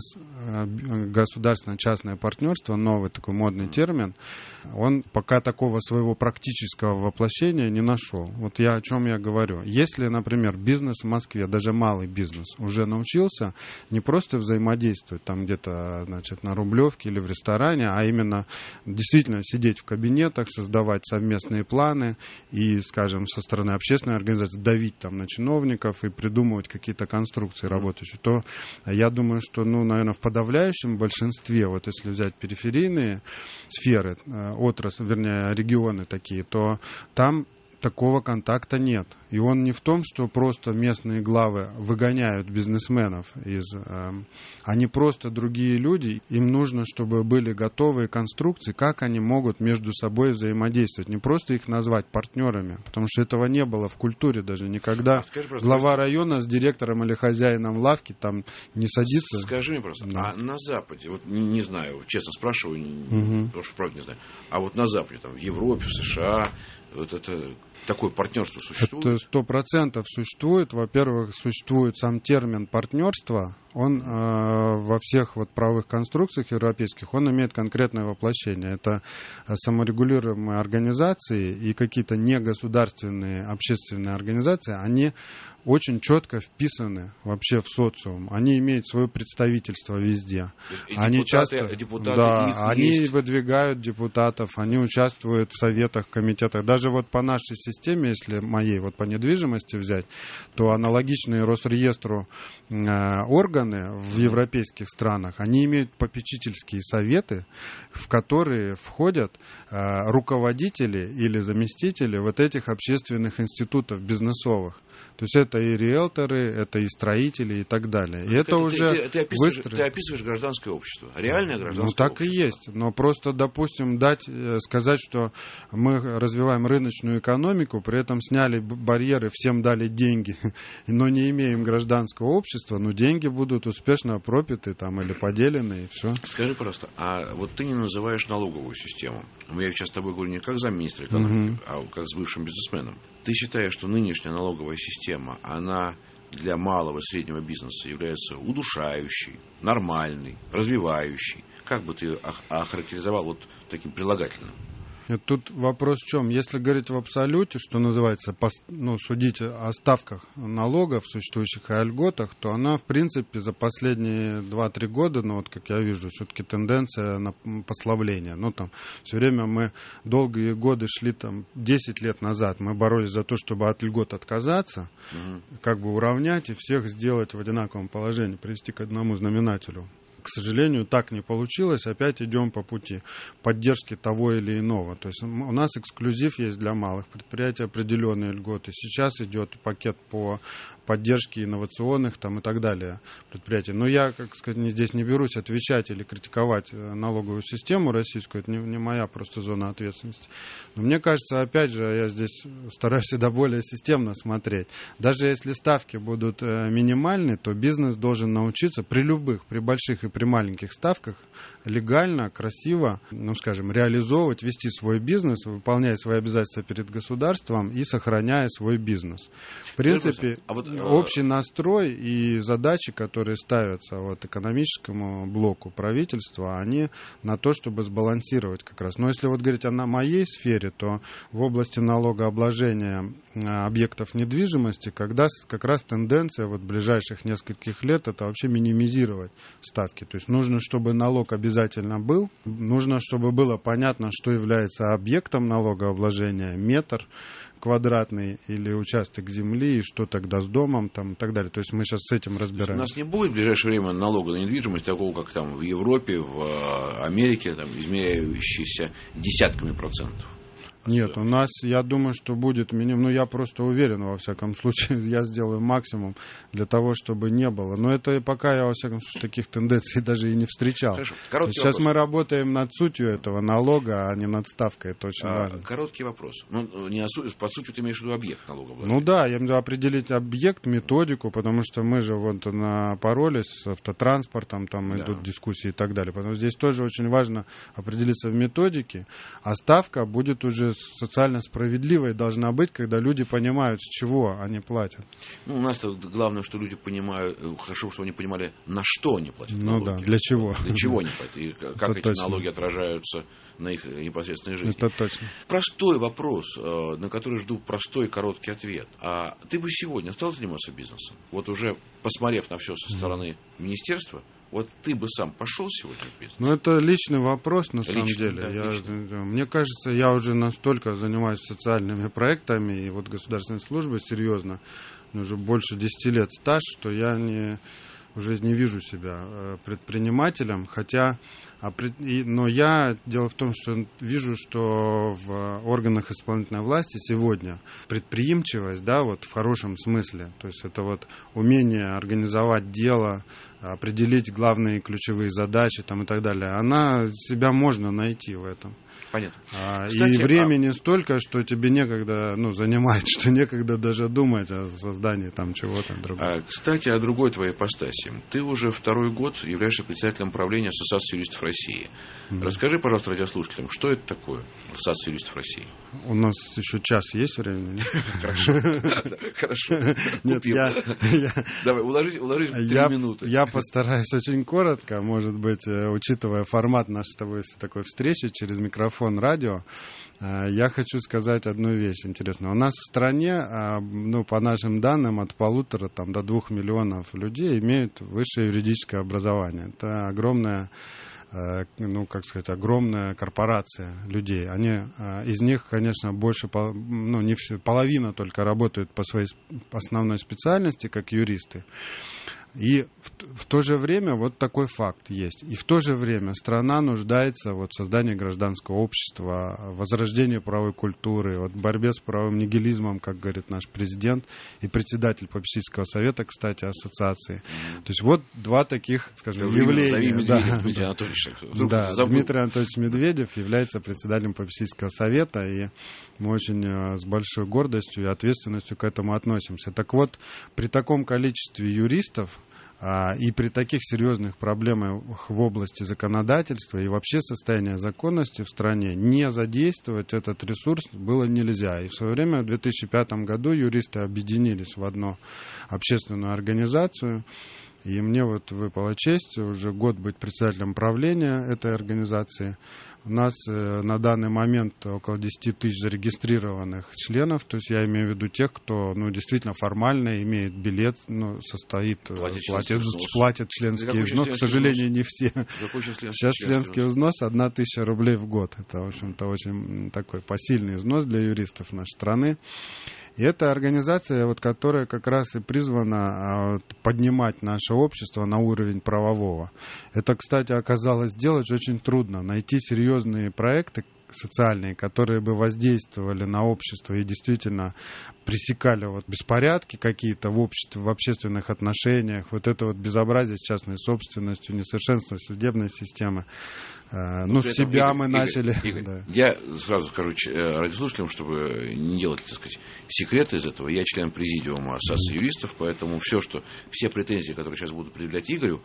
государственно-частное партнерство, новый такой модный термин, он пока такого своего практического воплощения не нашел. Вот я о чем я говорю. Если, например, бизнес в Москве, даже малый бизнес, уже научился не просто взаимодействовать там где-то, значит, на Рублевке или в ресторане, а именно действительно сидеть в кабинетах, создавать совместные планы и, скажем, со стороны общественной организации давить там на чиновников и придумывать какие-то конструкции работающие, то я думаю, что, ну, наверное, в подавляющем большинстве, вот если взять периферийные сферы, отрасли, вернее, регионы такие, то там такого контакта нет. И он не в том, что просто местные главы выгоняют бизнесменов из... Э, они просто другие люди. Им нужно, чтобы были готовые конструкции, как они могут между собой взаимодействовать. Не просто их назвать партнерами, потому что этого не было в культуре даже никогда. А скажи, просто, глава района с директором или хозяином лавки там не садится. Скажи мне просто, да. А на Западе, вот не, не знаю, честно спрашиваю, угу. потому что правда не знаю, а вот на Западе, там, в Европе, в США, вот это... Такое партнерство существует? Это сто процентов существует. Во-первых, существует сам термин партнерства. Он э, во всех вот правовых конструкциях европейских, он имеет конкретное воплощение. Это саморегулируемые организации и какие-то негосударственные общественные организации, они очень четко вписаны вообще в социум. Они имеют свое представительство везде. И они депутаты, часто, депутаты да, их они есть. Выдвигают депутатов, они участвуют в советах, комитетах. Даже вот по нашей системе, если моей вот по недвижимости взять, то аналогичные Росреестру э, органы в европейских странах, они имеют попечительские советы, в которые входят э, руководители или заместители вот этих общественных институтов бизнесовых. То есть это и риэлторы, это и строители и так далее. И это, это уже ты, ты, описываешь, выстроен... ты описываешь гражданское общество, реальное гражданское общество. Ну так общество. И есть, но просто, допустим, дать, сказать, что мы развиваем рыночную экономику, при этом сняли барьеры, всем дали деньги, но не имеем гражданского общества, но деньги будут успешно пропиты там или поделены, и все. Скажи, пожалуйста, а вот ты не называешь налоговую систему? Я сейчас с тобой говорю не как замминистра экономики, угу. а как с бывшим бизнесменом. Ты считаешь, что нынешняя налоговая система, она для малого и среднего бизнеса является удушающей, нормальной, развивающей? Как бы ты охарактеризовал вот таким прилагательным? Тут вопрос в чем? Если говорить в абсолюте, что называется, ну, судить о ставках налогов, существующих и о льготах, то она, в принципе, за последние два-три года, ну, вот как я вижу, все-таки тенденция на послабление. Ну, там, все время мы долгие годы шли, там, десять лет назад, мы боролись за то, чтобы от льгот отказаться, угу. как бы уравнять и всех сделать в одинаковом положении, привести к одному знаменателю. к сожалению, так не получилось. Опять идем по пути поддержки того или иного. То есть у нас эксклюзив есть для малых предприятий, определенные льготы. Сейчас идет пакет по поддержке инновационных там, и так далее предприятий. Но я, как сказать, здесь не берусь отвечать или критиковать налоговую систему российскую. Это не, не моя просто зона ответственности. Но мне кажется, опять же, я здесь стараюсь всегда более системно смотреть. Даже если ставки будут минимальны, то бизнес должен научиться при любых, при больших и при маленьких ставках легально, красиво, ну, скажем, реализовывать, вести свой бизнес, выполняя свои обязательства перед государством и сохраняя свой бизнес. В принципе, а вот, общий настрой и задачи, которые ставятся вот, экономическому блоку правительства, они на то, чтобы сбалансировать как раз. Но если вот говорить о моей сфере, то в области налогообложения объектов недвижимости, когда как раз тенденция вот ближайших нескольких лет это вообще минимизировать ставки. То есть нужно, чтобы налог обязательно был, нужно, чтобы было понятно, что является объектом налогообложения, метр квадратный или участок земли, и что тогда с домом там, и так далее. То есть мы сейчас с этим разбираемся. У нас не будет в ближайшее время налога на недвижимость такого, как там в Европе, в Америке, там, измеряющийся десятками процентов. Нет, у нас, я думаю, что будет минимум, ну, я просто уверен, во всяком случае, я сделаю максимум для того, чтобы не было. Но это пока я, во всяком случае, таких тенденций даже и не встречал. Хорошо. Сейчас вопрос. Мы работаем над сутью этого налога, а не над ставкой, это очень а, важно. Короткий вопрос. Ну, не су... По сути, ты имеешь в виду объект налогообложения? Ну да, я имею в виду определить объект, методику, потому что мы же вот напоролись с автотранспортом, там да. идут дискуссии и так далее. Поэтому здесь тоже очень важно определиться в методике, а ставка будет уже социально справедливой должна быть, когда люди понимают, с чего они платят. Ну, у нас-то главное, что люди понимают, хорошо, что они понимали, на что они платят ну налоги. Ну да, для чего. Для чего они платят, и как это эти точно. налоги отражаются на их непосредственной жизни. Это точно. Простой вопрос, на который жду простой короткий ответ. А ты бы сегодня стал заниматься бизнесом? Вот уже посмотрев на все со стороны министерства, вот ты бы сам пошел сегодня в бизнес? Ну, это личный вопрос, на самом личный, деле. Да, я, мне кажется, я уже настолько занимаюсь социальными проектами и вот государственной службой серьезно, уже больше десяти лет стаж, что я не, уже не вижу себя предпринимателем, хотя, но я, дело в том, что вижу, что в органах исполнительной власти сегодня предприимчивость, да, вот в хорошем смысле, то есть это вот умение организовать дело, определить главные ключевые задачи там, и так далее, она, себя можно найти в этом. Понятно. А, Кстати, и времени а... столько, что тебе некогда, ну, занимать, что некогда даже думать о создании там чего-то другого. А, кстати, о другой твоей ипостаси. Ты уже второй год являешься председателем правления Ассоциации юристов России. Mm-hmm. Расскажи, пожалуйста, радиослушателям, что это такое Ассоциация юристов России? У нас еще час есть времени? Хорошо. Хорошо. Нет, я... Давай, уложись в три минуты. Я постараюсь очень коротко, может быть, учитывая формат нашей с тобой такой встречи через микрофон, радио, я хочу сказать одну вещь интересную. У нас в стране, ну, по нашим данным, от полутора там, до двух миллионов людей имеют высшее юридическое образование. Это огромная, ну, как сказать, огромная корпорация людей. Они, из них, конечно, больше, ну, не все, половина только работают по своей основной специальности, как юристы. И в, в то же время вот такой факт есть. И в то же время страна нуждается вот в создании гражданского общества, в возрождении правовой культуры, вот в борьбе с правовым нигилизмом, как говорит наш президент и председатель попечительского совета, кстати, ассоциации. Mm-hmm. То есть вот два таких, скажем, это явления. Зови Медведев, да, Дмитрий да, Анатольевич. Да, Дмитрий Анатольевич Медведев является председателем попечительского совета, и мы очень с большой гордостью и ответственностью к этому относимся. Так вот, при таком количестве юристов и при таких серьезных проблемах в области законодательства и вообще состояния законности в стране не задействовать этот ресурс было нельзя. И в свое время, в две тысячи пятом году, юристы объединились в одну общественную организацию. И мне вот выпала честь уже год быть председателем правления этой организации. У нас э, на данный момент около десять тысяч зарегистрированных членов, то есть я имею в виду тех, кто ну, действительно формально имеет билет, ну, состоит, платит, платит, платит членский взнос. К сожалению, не все. Сейчас членский взнос одна тысяча рублей в год. Это, в общем-то, очень такой посильный взнос для юристов нашей страны. И это организация, вот, которая как раз и призвана поднимать наше общество на уровень правового. Это, кстати, оказалось сделать очень трудно. Найти серьезные проекты социальные, которые бы воздействовали на общество и действительно пресекали вот беспорядки какие-то в обществе, в общественных отношениях, вот это вот безобразие с частной собственностью, несовершенство судебной системы. Ну, ну с себя Игорь, мы Игорь, начали. Игорь, да. Я сразу скажу радиослушателям, чтобы не делать, так сказать, секреты из этого. Я член президиума Ассоциации юристов, поэтому все, что, все претензии, которые сейчас будут предъявлять Игорю,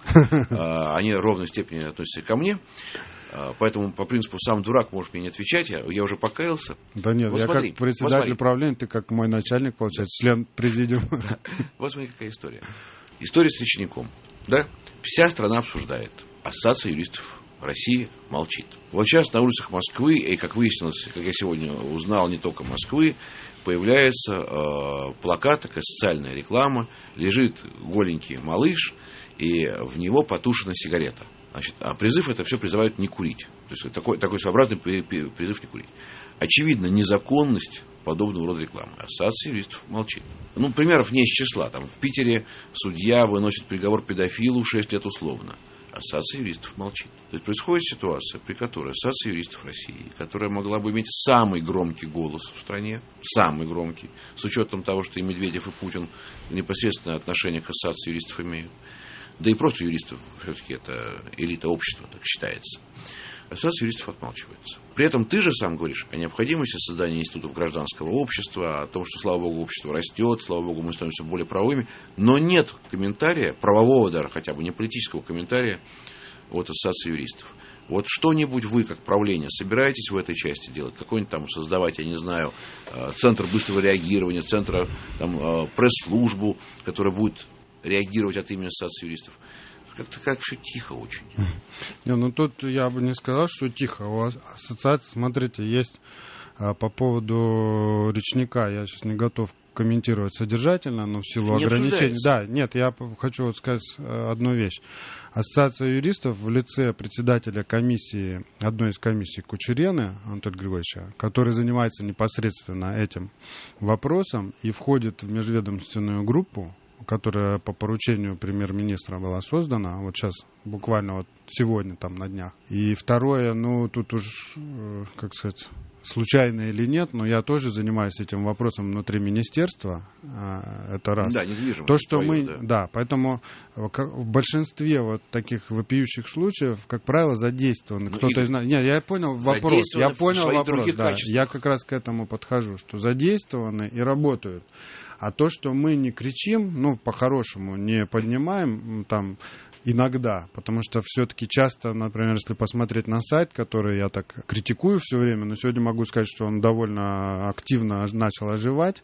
они в ровной степени относятся ко мне. Поэтому по принципу «сам дурак, можешь мне не отвечать», я, я уже покаялся. Да нет, вот я смотри, как председатель вот правления, ты как мой начальник, получается, член президиума. Да. Вот смотри, какая история. История с речником. Да? Вся страна обсуждает. Ассоциация юристов России молчит. Вот сейчас на улицах Москвы, и как выяснилось, как я сегодня узнал, не только Москвы, появляется э, плакат, такая социальная реклама, лежит голенький малыш, и в него потушена сигарета. Значит, а призыв это все призывают не курить. То есть такой, такой своеобразный призыв не курить. Очевидно, незаконность подобного рода рекламы. Ассоциация юристов молчит. Ну, примеров не из числа. Там, в Питере судья выносит приговор педофилу шесть лет условно. Ассоциация юристов молчит. То есть происходит ситуация, при которой Ассоциация юристов России, которая могла бы иметь самый громкий голос в стране, самый громкий, с учетом того, что и Медведев, и Путин непосредственное отношение к Ассоциации юристов имеют, да и просто юристов, все-таки это элита общества, так считается. Ассоциация юристов отмалчивается. При этом ты же сам говоришь о необходимости создания институтов гражданского общества, о том, что, слава богу, общество растет, слава богу, мы становимся более правовыми, но нет комментария, правового даже хотя бы, не политического комментария от Ассоциации юристов. Вот что-нибудь вы, как правление, собираетесь в этой части делать? Какой-нибудь там создавать, я не знаю, центр быстрого реагирования, центр, там, пресс-службу, которая будет реагировать от имени Ассоциации юристов? Как-то как все тихо очень. Не, ну тут я бы не сказал, что тихо. У ассоциации, смотрите, есть а, по поводу речника, я сейчас не готов комментировать содержательно, но в силу не ограничений. Да, нет, я хочу вот сказать одну вещь. Ассоциация юристов в лице председателя комиссии, одной из комиссий Кучерены Анатолия Григорьевича, который занимается непосредственно этим вопросом и входит в межведомственную группу, которая по поручению премьер-министра была создана, вот сейчас, буквально вот сегодня, там, на днях. И второе, ну, тут уж, как сказать, случайно или нет, но я тоже занимаюсь этим вопросом внутри министерства, это раз. Да, недвижимость. То, что твою, мы, да. да, поэтому в большинстве вот таких вопиющих случаев, как правило, задействованы. Ну, кто-то из нас... Нет, я понял вопрос, я понял вопрос, да, я как раз к этому подхожу, что задействованы и работают. А то, что мы не кричим, ну, по-хорошему, не поднимаем там иногда, потому что все-таки часто, например, если посмотреть на сайт, который я так критикую все время, но сегодня могу сказать, что он довольно активно начал оживать,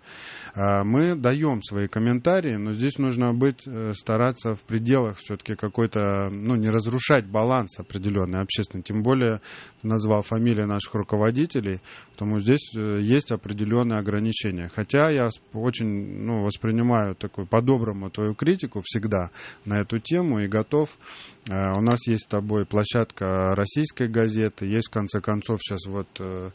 мы даем свои комментарии, но здесь нужно быть, стараться в пределах все-таки какой-то, ну, не разрушать баланс определенный общественный, тем более ты назвал фамилии наших руководителей, потому здесь есть определенные ограничения. Хотя я очень, ну, воспринимаю такую по-доброму твою критику всегда на эту тему и готов. У нас есть с тобой площадка российской газеты, есть в конце концов сейчас вот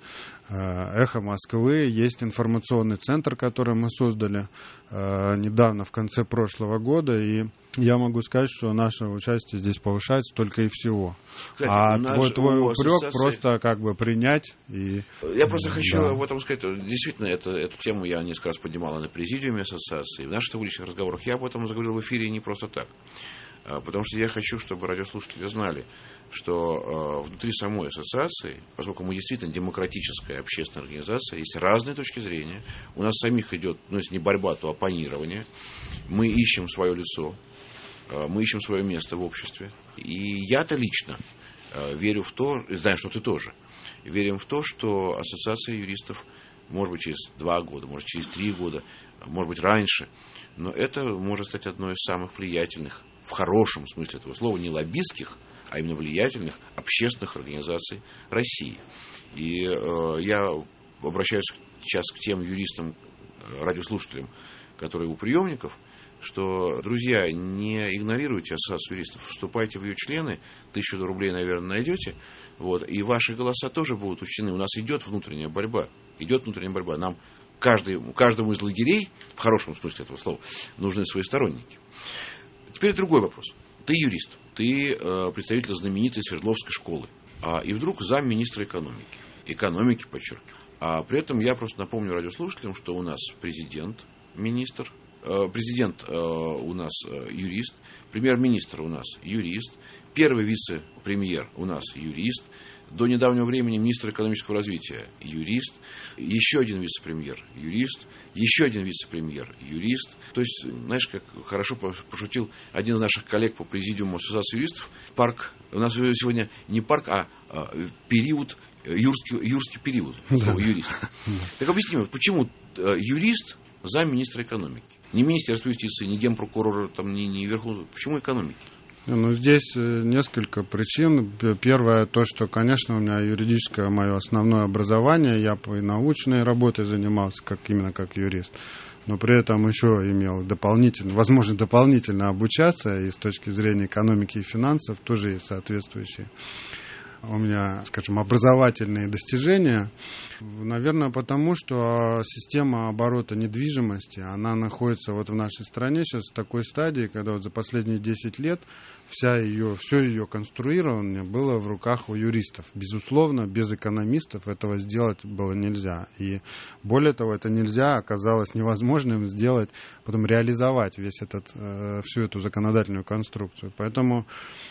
«Эхо Москвы», есть информационный центр, который мы создали недавно, в конце прошлого года, и я могу сказать, что наше участие здесь повышается только и всего. Кстати, а твой, твой упрек ассоциации... просто как бы принять. И... Я просто хочу да. об этом сказать. Действительно, это, эту тему я несколько раз поднимал на президиуме ассоциации. В наших уличных разговорах я об этом заговорил в эфире не просто так. Потому что я хочу, чтобы радиослушатели знали, что внутри самой ассоциации, поскольку мы действительно демократическая общественная организация, есть разные точки зрения. У нас самих идет, ну, если не борьба, то оппонирование. Мы ищем свое лицо, мы ищем свое место в обществе. И я-то лично верю в то, знаю, что ты тоже, верим в то, что ассоциация юристов, может быть, через два года, может, через три года, может быть, раньше, но это может стать одной из самых влиятельных, в хорошем смысле этого слова, не лоббистских, а именно влиятельных общественных организаций России. И э, я обращаюсь сейчас к тем юристам, радиослушателям, которые у приемников, что, друзья, не игнорируйте ассоциацию юристов, вступайте в ее члены, тысячу рублей, наверное, найдете, вот, и ваши голоса тоже будут учтены. У нас идет внутренняя борьба, идет внутренняя борьба. Нам каждый, каждому из лагерей, в хорошем смысле этого слова, нужны свои сторонники. Теперь другой вопрос. Ты юрист, ты э, представитель знаменитой Свердловской школы, а, и вдруг замминистра экономики, экономики, подчеркиваю. А при этом я просто напомню радиослушателям, что у нас президент, министр, Президент э, у нас э, юрист, премьер-министр у нас юрист, первый вице-премьер у нас юрист, до недавнего времени министр экономического развития юрист, еще один вице-премьер юрист, еще один вице-премьер юрист. То есть, знаешь, как хорошо пошутил один из наших коллег по президиуму ассоциации юристов, парк, у нас сегодня не парк, а, а период, юрский, юрский период, слово юрист. Так объясни мне, почему юрист замминистра экономики? Не Министерство юстиции, не генпрокурора, там, не, не Верховный. Почему экономики? Ну, здесь несколько причин. Первое, то, что, конечно, у меня юридическое мое основное образование. Я и научной работой занимался, как, именно как юрист. Но при этом еще имел дополнительно, возможность дополнительно обучаться. И с точки зрения экономики и финансов тоже есть соответствующие у меня, скажем, образовательные достижения. Наверное, потому что система оборота недвижимости, она находится вот в нашей стране сейчас в такой стадии, когда вот за последние десять лет вся ее, все ее конструирование было в руках у юристов. Безусловно, без экономистов этого сделать было нельзя. И более того, это нельзя оказалось невозможным сделать, потом реализовать весь этот, всю эту законодательную конструкцию. Поэтому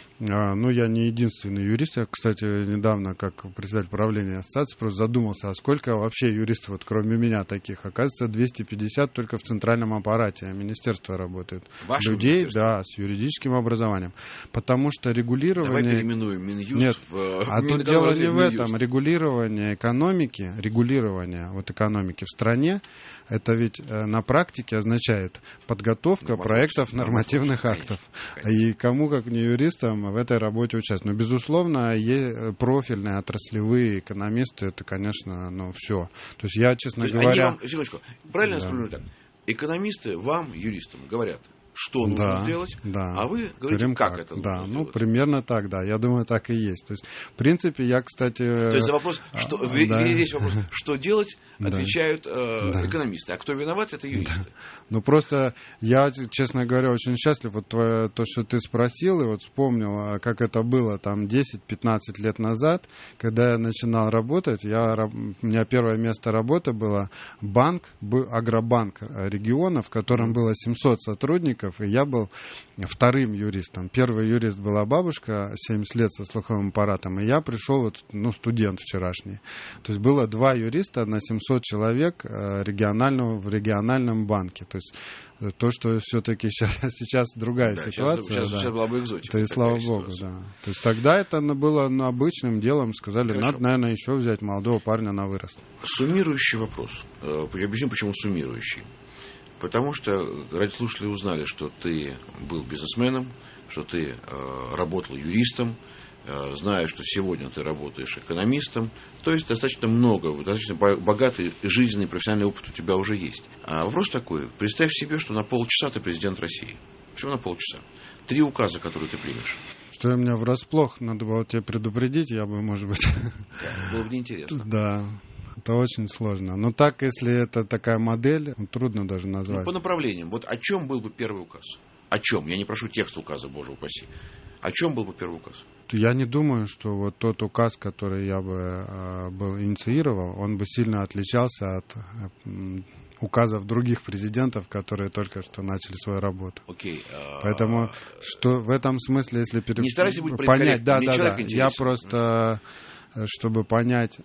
ну, я не единственный юрист. Я, кстати, недавно, как председатель правления ассоциации, просто задумался, а сколько вообще юристов, вот, кроме меня, таких? Оказывается, двести пятьдесят только в центральном аппарате министерства работают. Ваше людей, да, с юридическим образованием. Потому что регулирование... Давай переименуем Минюст Нет, в... а тут дело не в этом. Регулирование экономики, регулирование вот экономики в стране, это ведь на практике означает подготовка ну, проектов нормативных актов. Конечно. И кому, как не юристам, в этой работе участвовать. Но, безусловно, профильные отраслевые экономисты, это, конечно, ну, все. То есть я, честно есть говоря... Вам, секундочку, правильно я сформулирую так? Экономисты вам, юристам, говорят, что нужно да, сделать, да. а вы говорите, Прям как так. это нужно да, сделать. Ну, примерно так, да. Я думаю, так и есть. То есть, в принципе, я, кстати... То есть, за вопрос, что, а, весь да. вопрос, что делать, отвечают да. э, да. экономисты. А кто виноват, это юристы. Да. Ну, просто я, честно говоря, очень счастлив. Вот твое, то, что ты спросил, и вот вспомнил, как это было там десять-пятнадцать лет назад, когда я начинал работать. Я, у меня первое место работы было банк, агробанк региона, в котором было семьсот сотрудников, и я был вторым юристом. Первый юрист была бабушка, семьдесят лет со слуховым аппаратом, и я пришел, вот, ну, студент вчерашний. То есть было два юриста на семьсот человек регионального, в региональном банке. То есть то, что все-таки сейчас, сейчас другая да, ситуация. Сейчас, да. сейчас была бы экзотика. Это и слава богу, да. То есть тогда это было ну, обычным делом. Сказали, Хорошо. Надо, наверное, еще взять молодого парня на вырост. Суммирующий вопрос. Я объясню, почему суммирующий. Потому что радиослушатели узнали, что ты был бизнесменом, что ты э, работал юристом, э, зная, что сегодня ты работаешь экономистом. То есть достаточно много, достаточно богатый жизненный профессиональный опыт у тебя уже есть. А вопрос такой. Представь себе, что на полчаса ты президент России. Всего на полчаса. Три указа, которые ты примешь. Что меня врасплох, надо было тебя предупредить, я бы, может быть... Да, было бы неинтересно. Да. Это очень сложно. Но так, если это такая модель, трудно даже назвать. Ну, по направлениям. Вот о чем был бы первый указ? О чем? Я не прошу текст указа, боже упаси. О чем был бы первый указ? Я не думаю, что вот тот указ, который я бы э, был инициировал, он бы сильно отличался от э, указов других президентов, которые только что начали свою работу. Окей. Поэтому что в этом смысле, если пере... не старайся быть понять, да, да, да, да. Я просто, чтобы понять.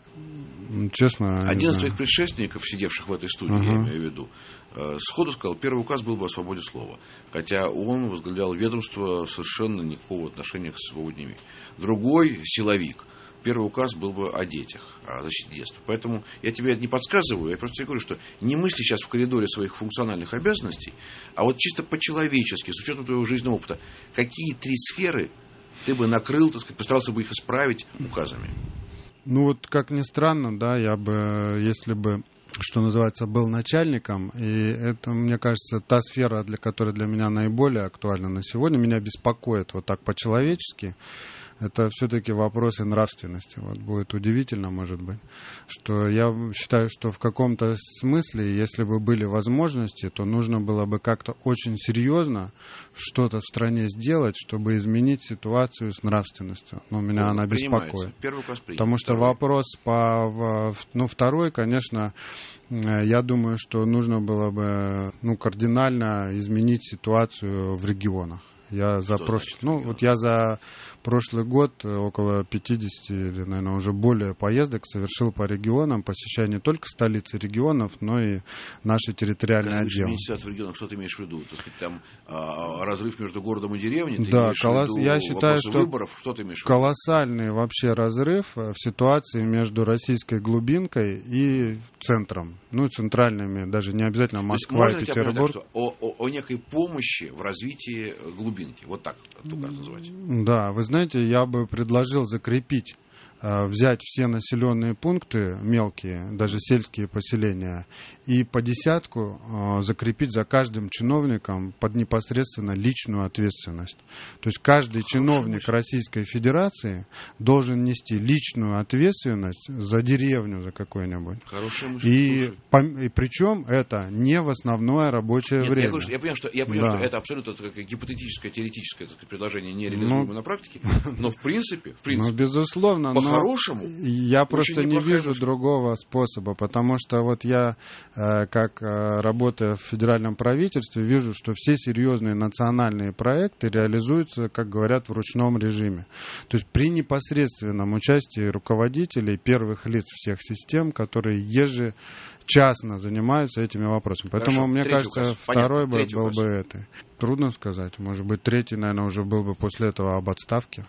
Честно, один из твоих предшественников, сидевших в этой студии, uh-huh. я имею в виду, сходу сказал, первый указ был бы о свободе слова. Хотя он возглавлял ведомство, совершенно никакого отношения к свободе не имеет. Другой силовик. Первый указ был бы о детях, о защите детства. Поэтому я тебе это не подсказываю, я просто тебе говорю, что не мысли сейчас в коридоре своих функциональных обязанностей, а вот чисто по-человечески, с учетом твоего жизненного опыта, какие три сферы ты бы накрыл, так сказать, постарался бы их исправить указами? Ну вот, как ни странно, да, я бы, если бы, что называется, был начальником, и это, мне кажется, та сфера, для которой для меня наиболее актуальна на сегодня, меня беспокоит вот так по-человечески, это все-таки вопросы нравственности. Вот будет удивительно, может быть, что я считаю, что в каком-то смысле, если бы были возможности, то нужно было бы как-то очень серьезно что-то в стране сделать, чтобы изменить ситуацию с нравственностью. Но меня ну, она беспокоит. Первый класс принят. Потому что второй. вопрос по... Ну, второй, конечно, я думаю, что нужно было бы ну, кардинально изменить ситуацию в регионах. Я за прошлый, ну, вот я за прошлый год около пятьдесят или, наверное, уже более поездок совершил по регионам, посещая не только столицы регионов, но и наши территориальные отделы. Изменить ситуацию в регионах, что ты имеешь в виду? Так сказать, там а, разрыв между городом и деревней? Ты да, имеешь колосс... в виду я считаю, что выборов? Что ты имеешь в виду? Колоссальный вообще разрыв в ситуации между российской глубинкой и центром. Ну, центральными, даже не обязательно Москва и Петербург. Так, о, о, о некой помощи в развитии глубинки. Вот так это указ называть. Да, вы знаете, я бы предложил закрепить, взять все населенные пункты, мелкие, даже сельские поселения, и по десятку закрепить за каждым чиновником под непосредственно личную ответственность. То есть каждый Хорошо, чиновник мысль. Российской Федерации должен нести личную ответственность за деревню, за какую-нибудь. Хорошая мысль. И, по, и причем это не в основное рабочее Нет, время. Я, говорю, я понимаю, что, я понимаю, да. что это абсолютно гипотетическое, теоретическое так, предложение, нереализуемое ну, на практике, но в принципе, в принципе ну, безусловно, по-хорошему, я просто не вижу мысль. другого способа, потому что вот я, как работая в федеральном правительстве, вижу, что все серьезные национальные проекты реализуются, как говорят, в ручном режиме. То есть при непосредственном участии руководителей, первых лиц всех систем, которые ежечасно занимаются этими вопросами. Поэтому, Хорошо, мне кажется, указ. второй бы был указ. бы это. Трудно сказать. Может быть, третий, наверное, уже был бы после этого об отставке.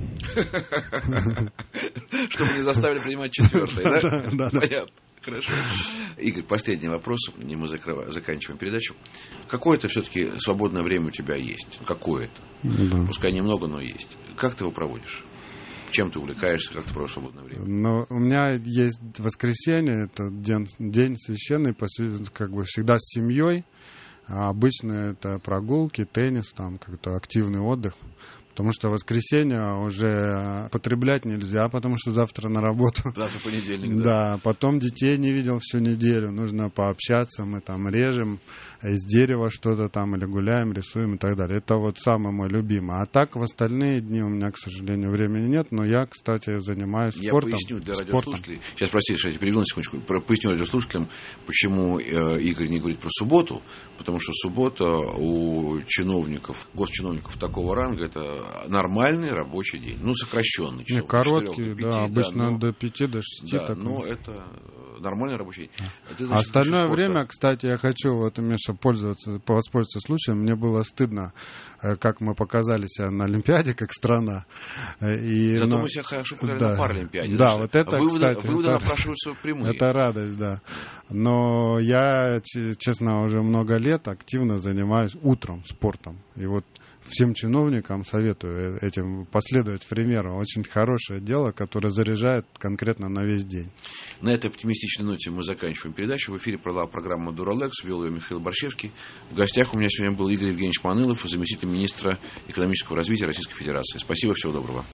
Чтобы не заставили принимать четвертый, да? Да, да. Понятно. Хорошо. Игорь, последний вопрос, и мы заканчиваем передачу. Какое-то все-таки свободное время у тебя есть? Какое-то? Да. Пускай немного, но есть. Как ты его проводишь? Чем ты увлекаешься, как ты проводишь свободное время? Ну, у меня есть воскресенье, это день, день священный, как бы всегда с семьей. А обычно это прогулки, теннис, там как-то активный отдых. Потому что воскресенье уже потреблять нельзя, потому что завтра на работу. Завтра понедельник, да. Да, потом детей не видел всю неделю, нужно пообщаться, мы там режем из дерева что-то там, или гуляем, рисуем и так далее. Это вот самый мой любимый. А так в остальные дни у меня, к сожалению, времени нет, но я, кстати, занимаюсь спортом. Я поясню для радиослушателей. Сейчас, простите, я перевел на секундочку. Поясню радиослушателям, почему Игорь не говорит про субботу, потому что суббота у чиновников, госчиновников такого ранга, это нормальный рабочий день. Ну, сокращенный. Не, короткий, да, пяти, обычно да, но, до пяти, до шести. Да, но это нормальный рабочий день. А ты, значит, остальное время, кстати, я хочу, вот, Миша, пользоваться, воспользоваться случаем. Мне было стыдно, как мы показали себя на Олимпиаде, как страна. И, Зато но... мы себя хорошо показали да, на Паралимпиаде. Да, вот это, выводы, кстати, выводы это, напрашиваются прямые. Это радость, да. Но я, честно, уже много лет активно занимаюсь утром спортом. И вот всем чиновникам советую этим последовать примеру. Очень хорошее дело, которое заряжает конкретно на весь день. На этой оптимистичной ноте мы заканчиваем передачу. В эфире была программа «Дуралекс». Вел ее Михаил Борщевский. В гостях у меня сегодня был Игорь Евгеньевич Манылов, заместитель министра экономического развития Российской Федерации. Спасибо, всего доброго.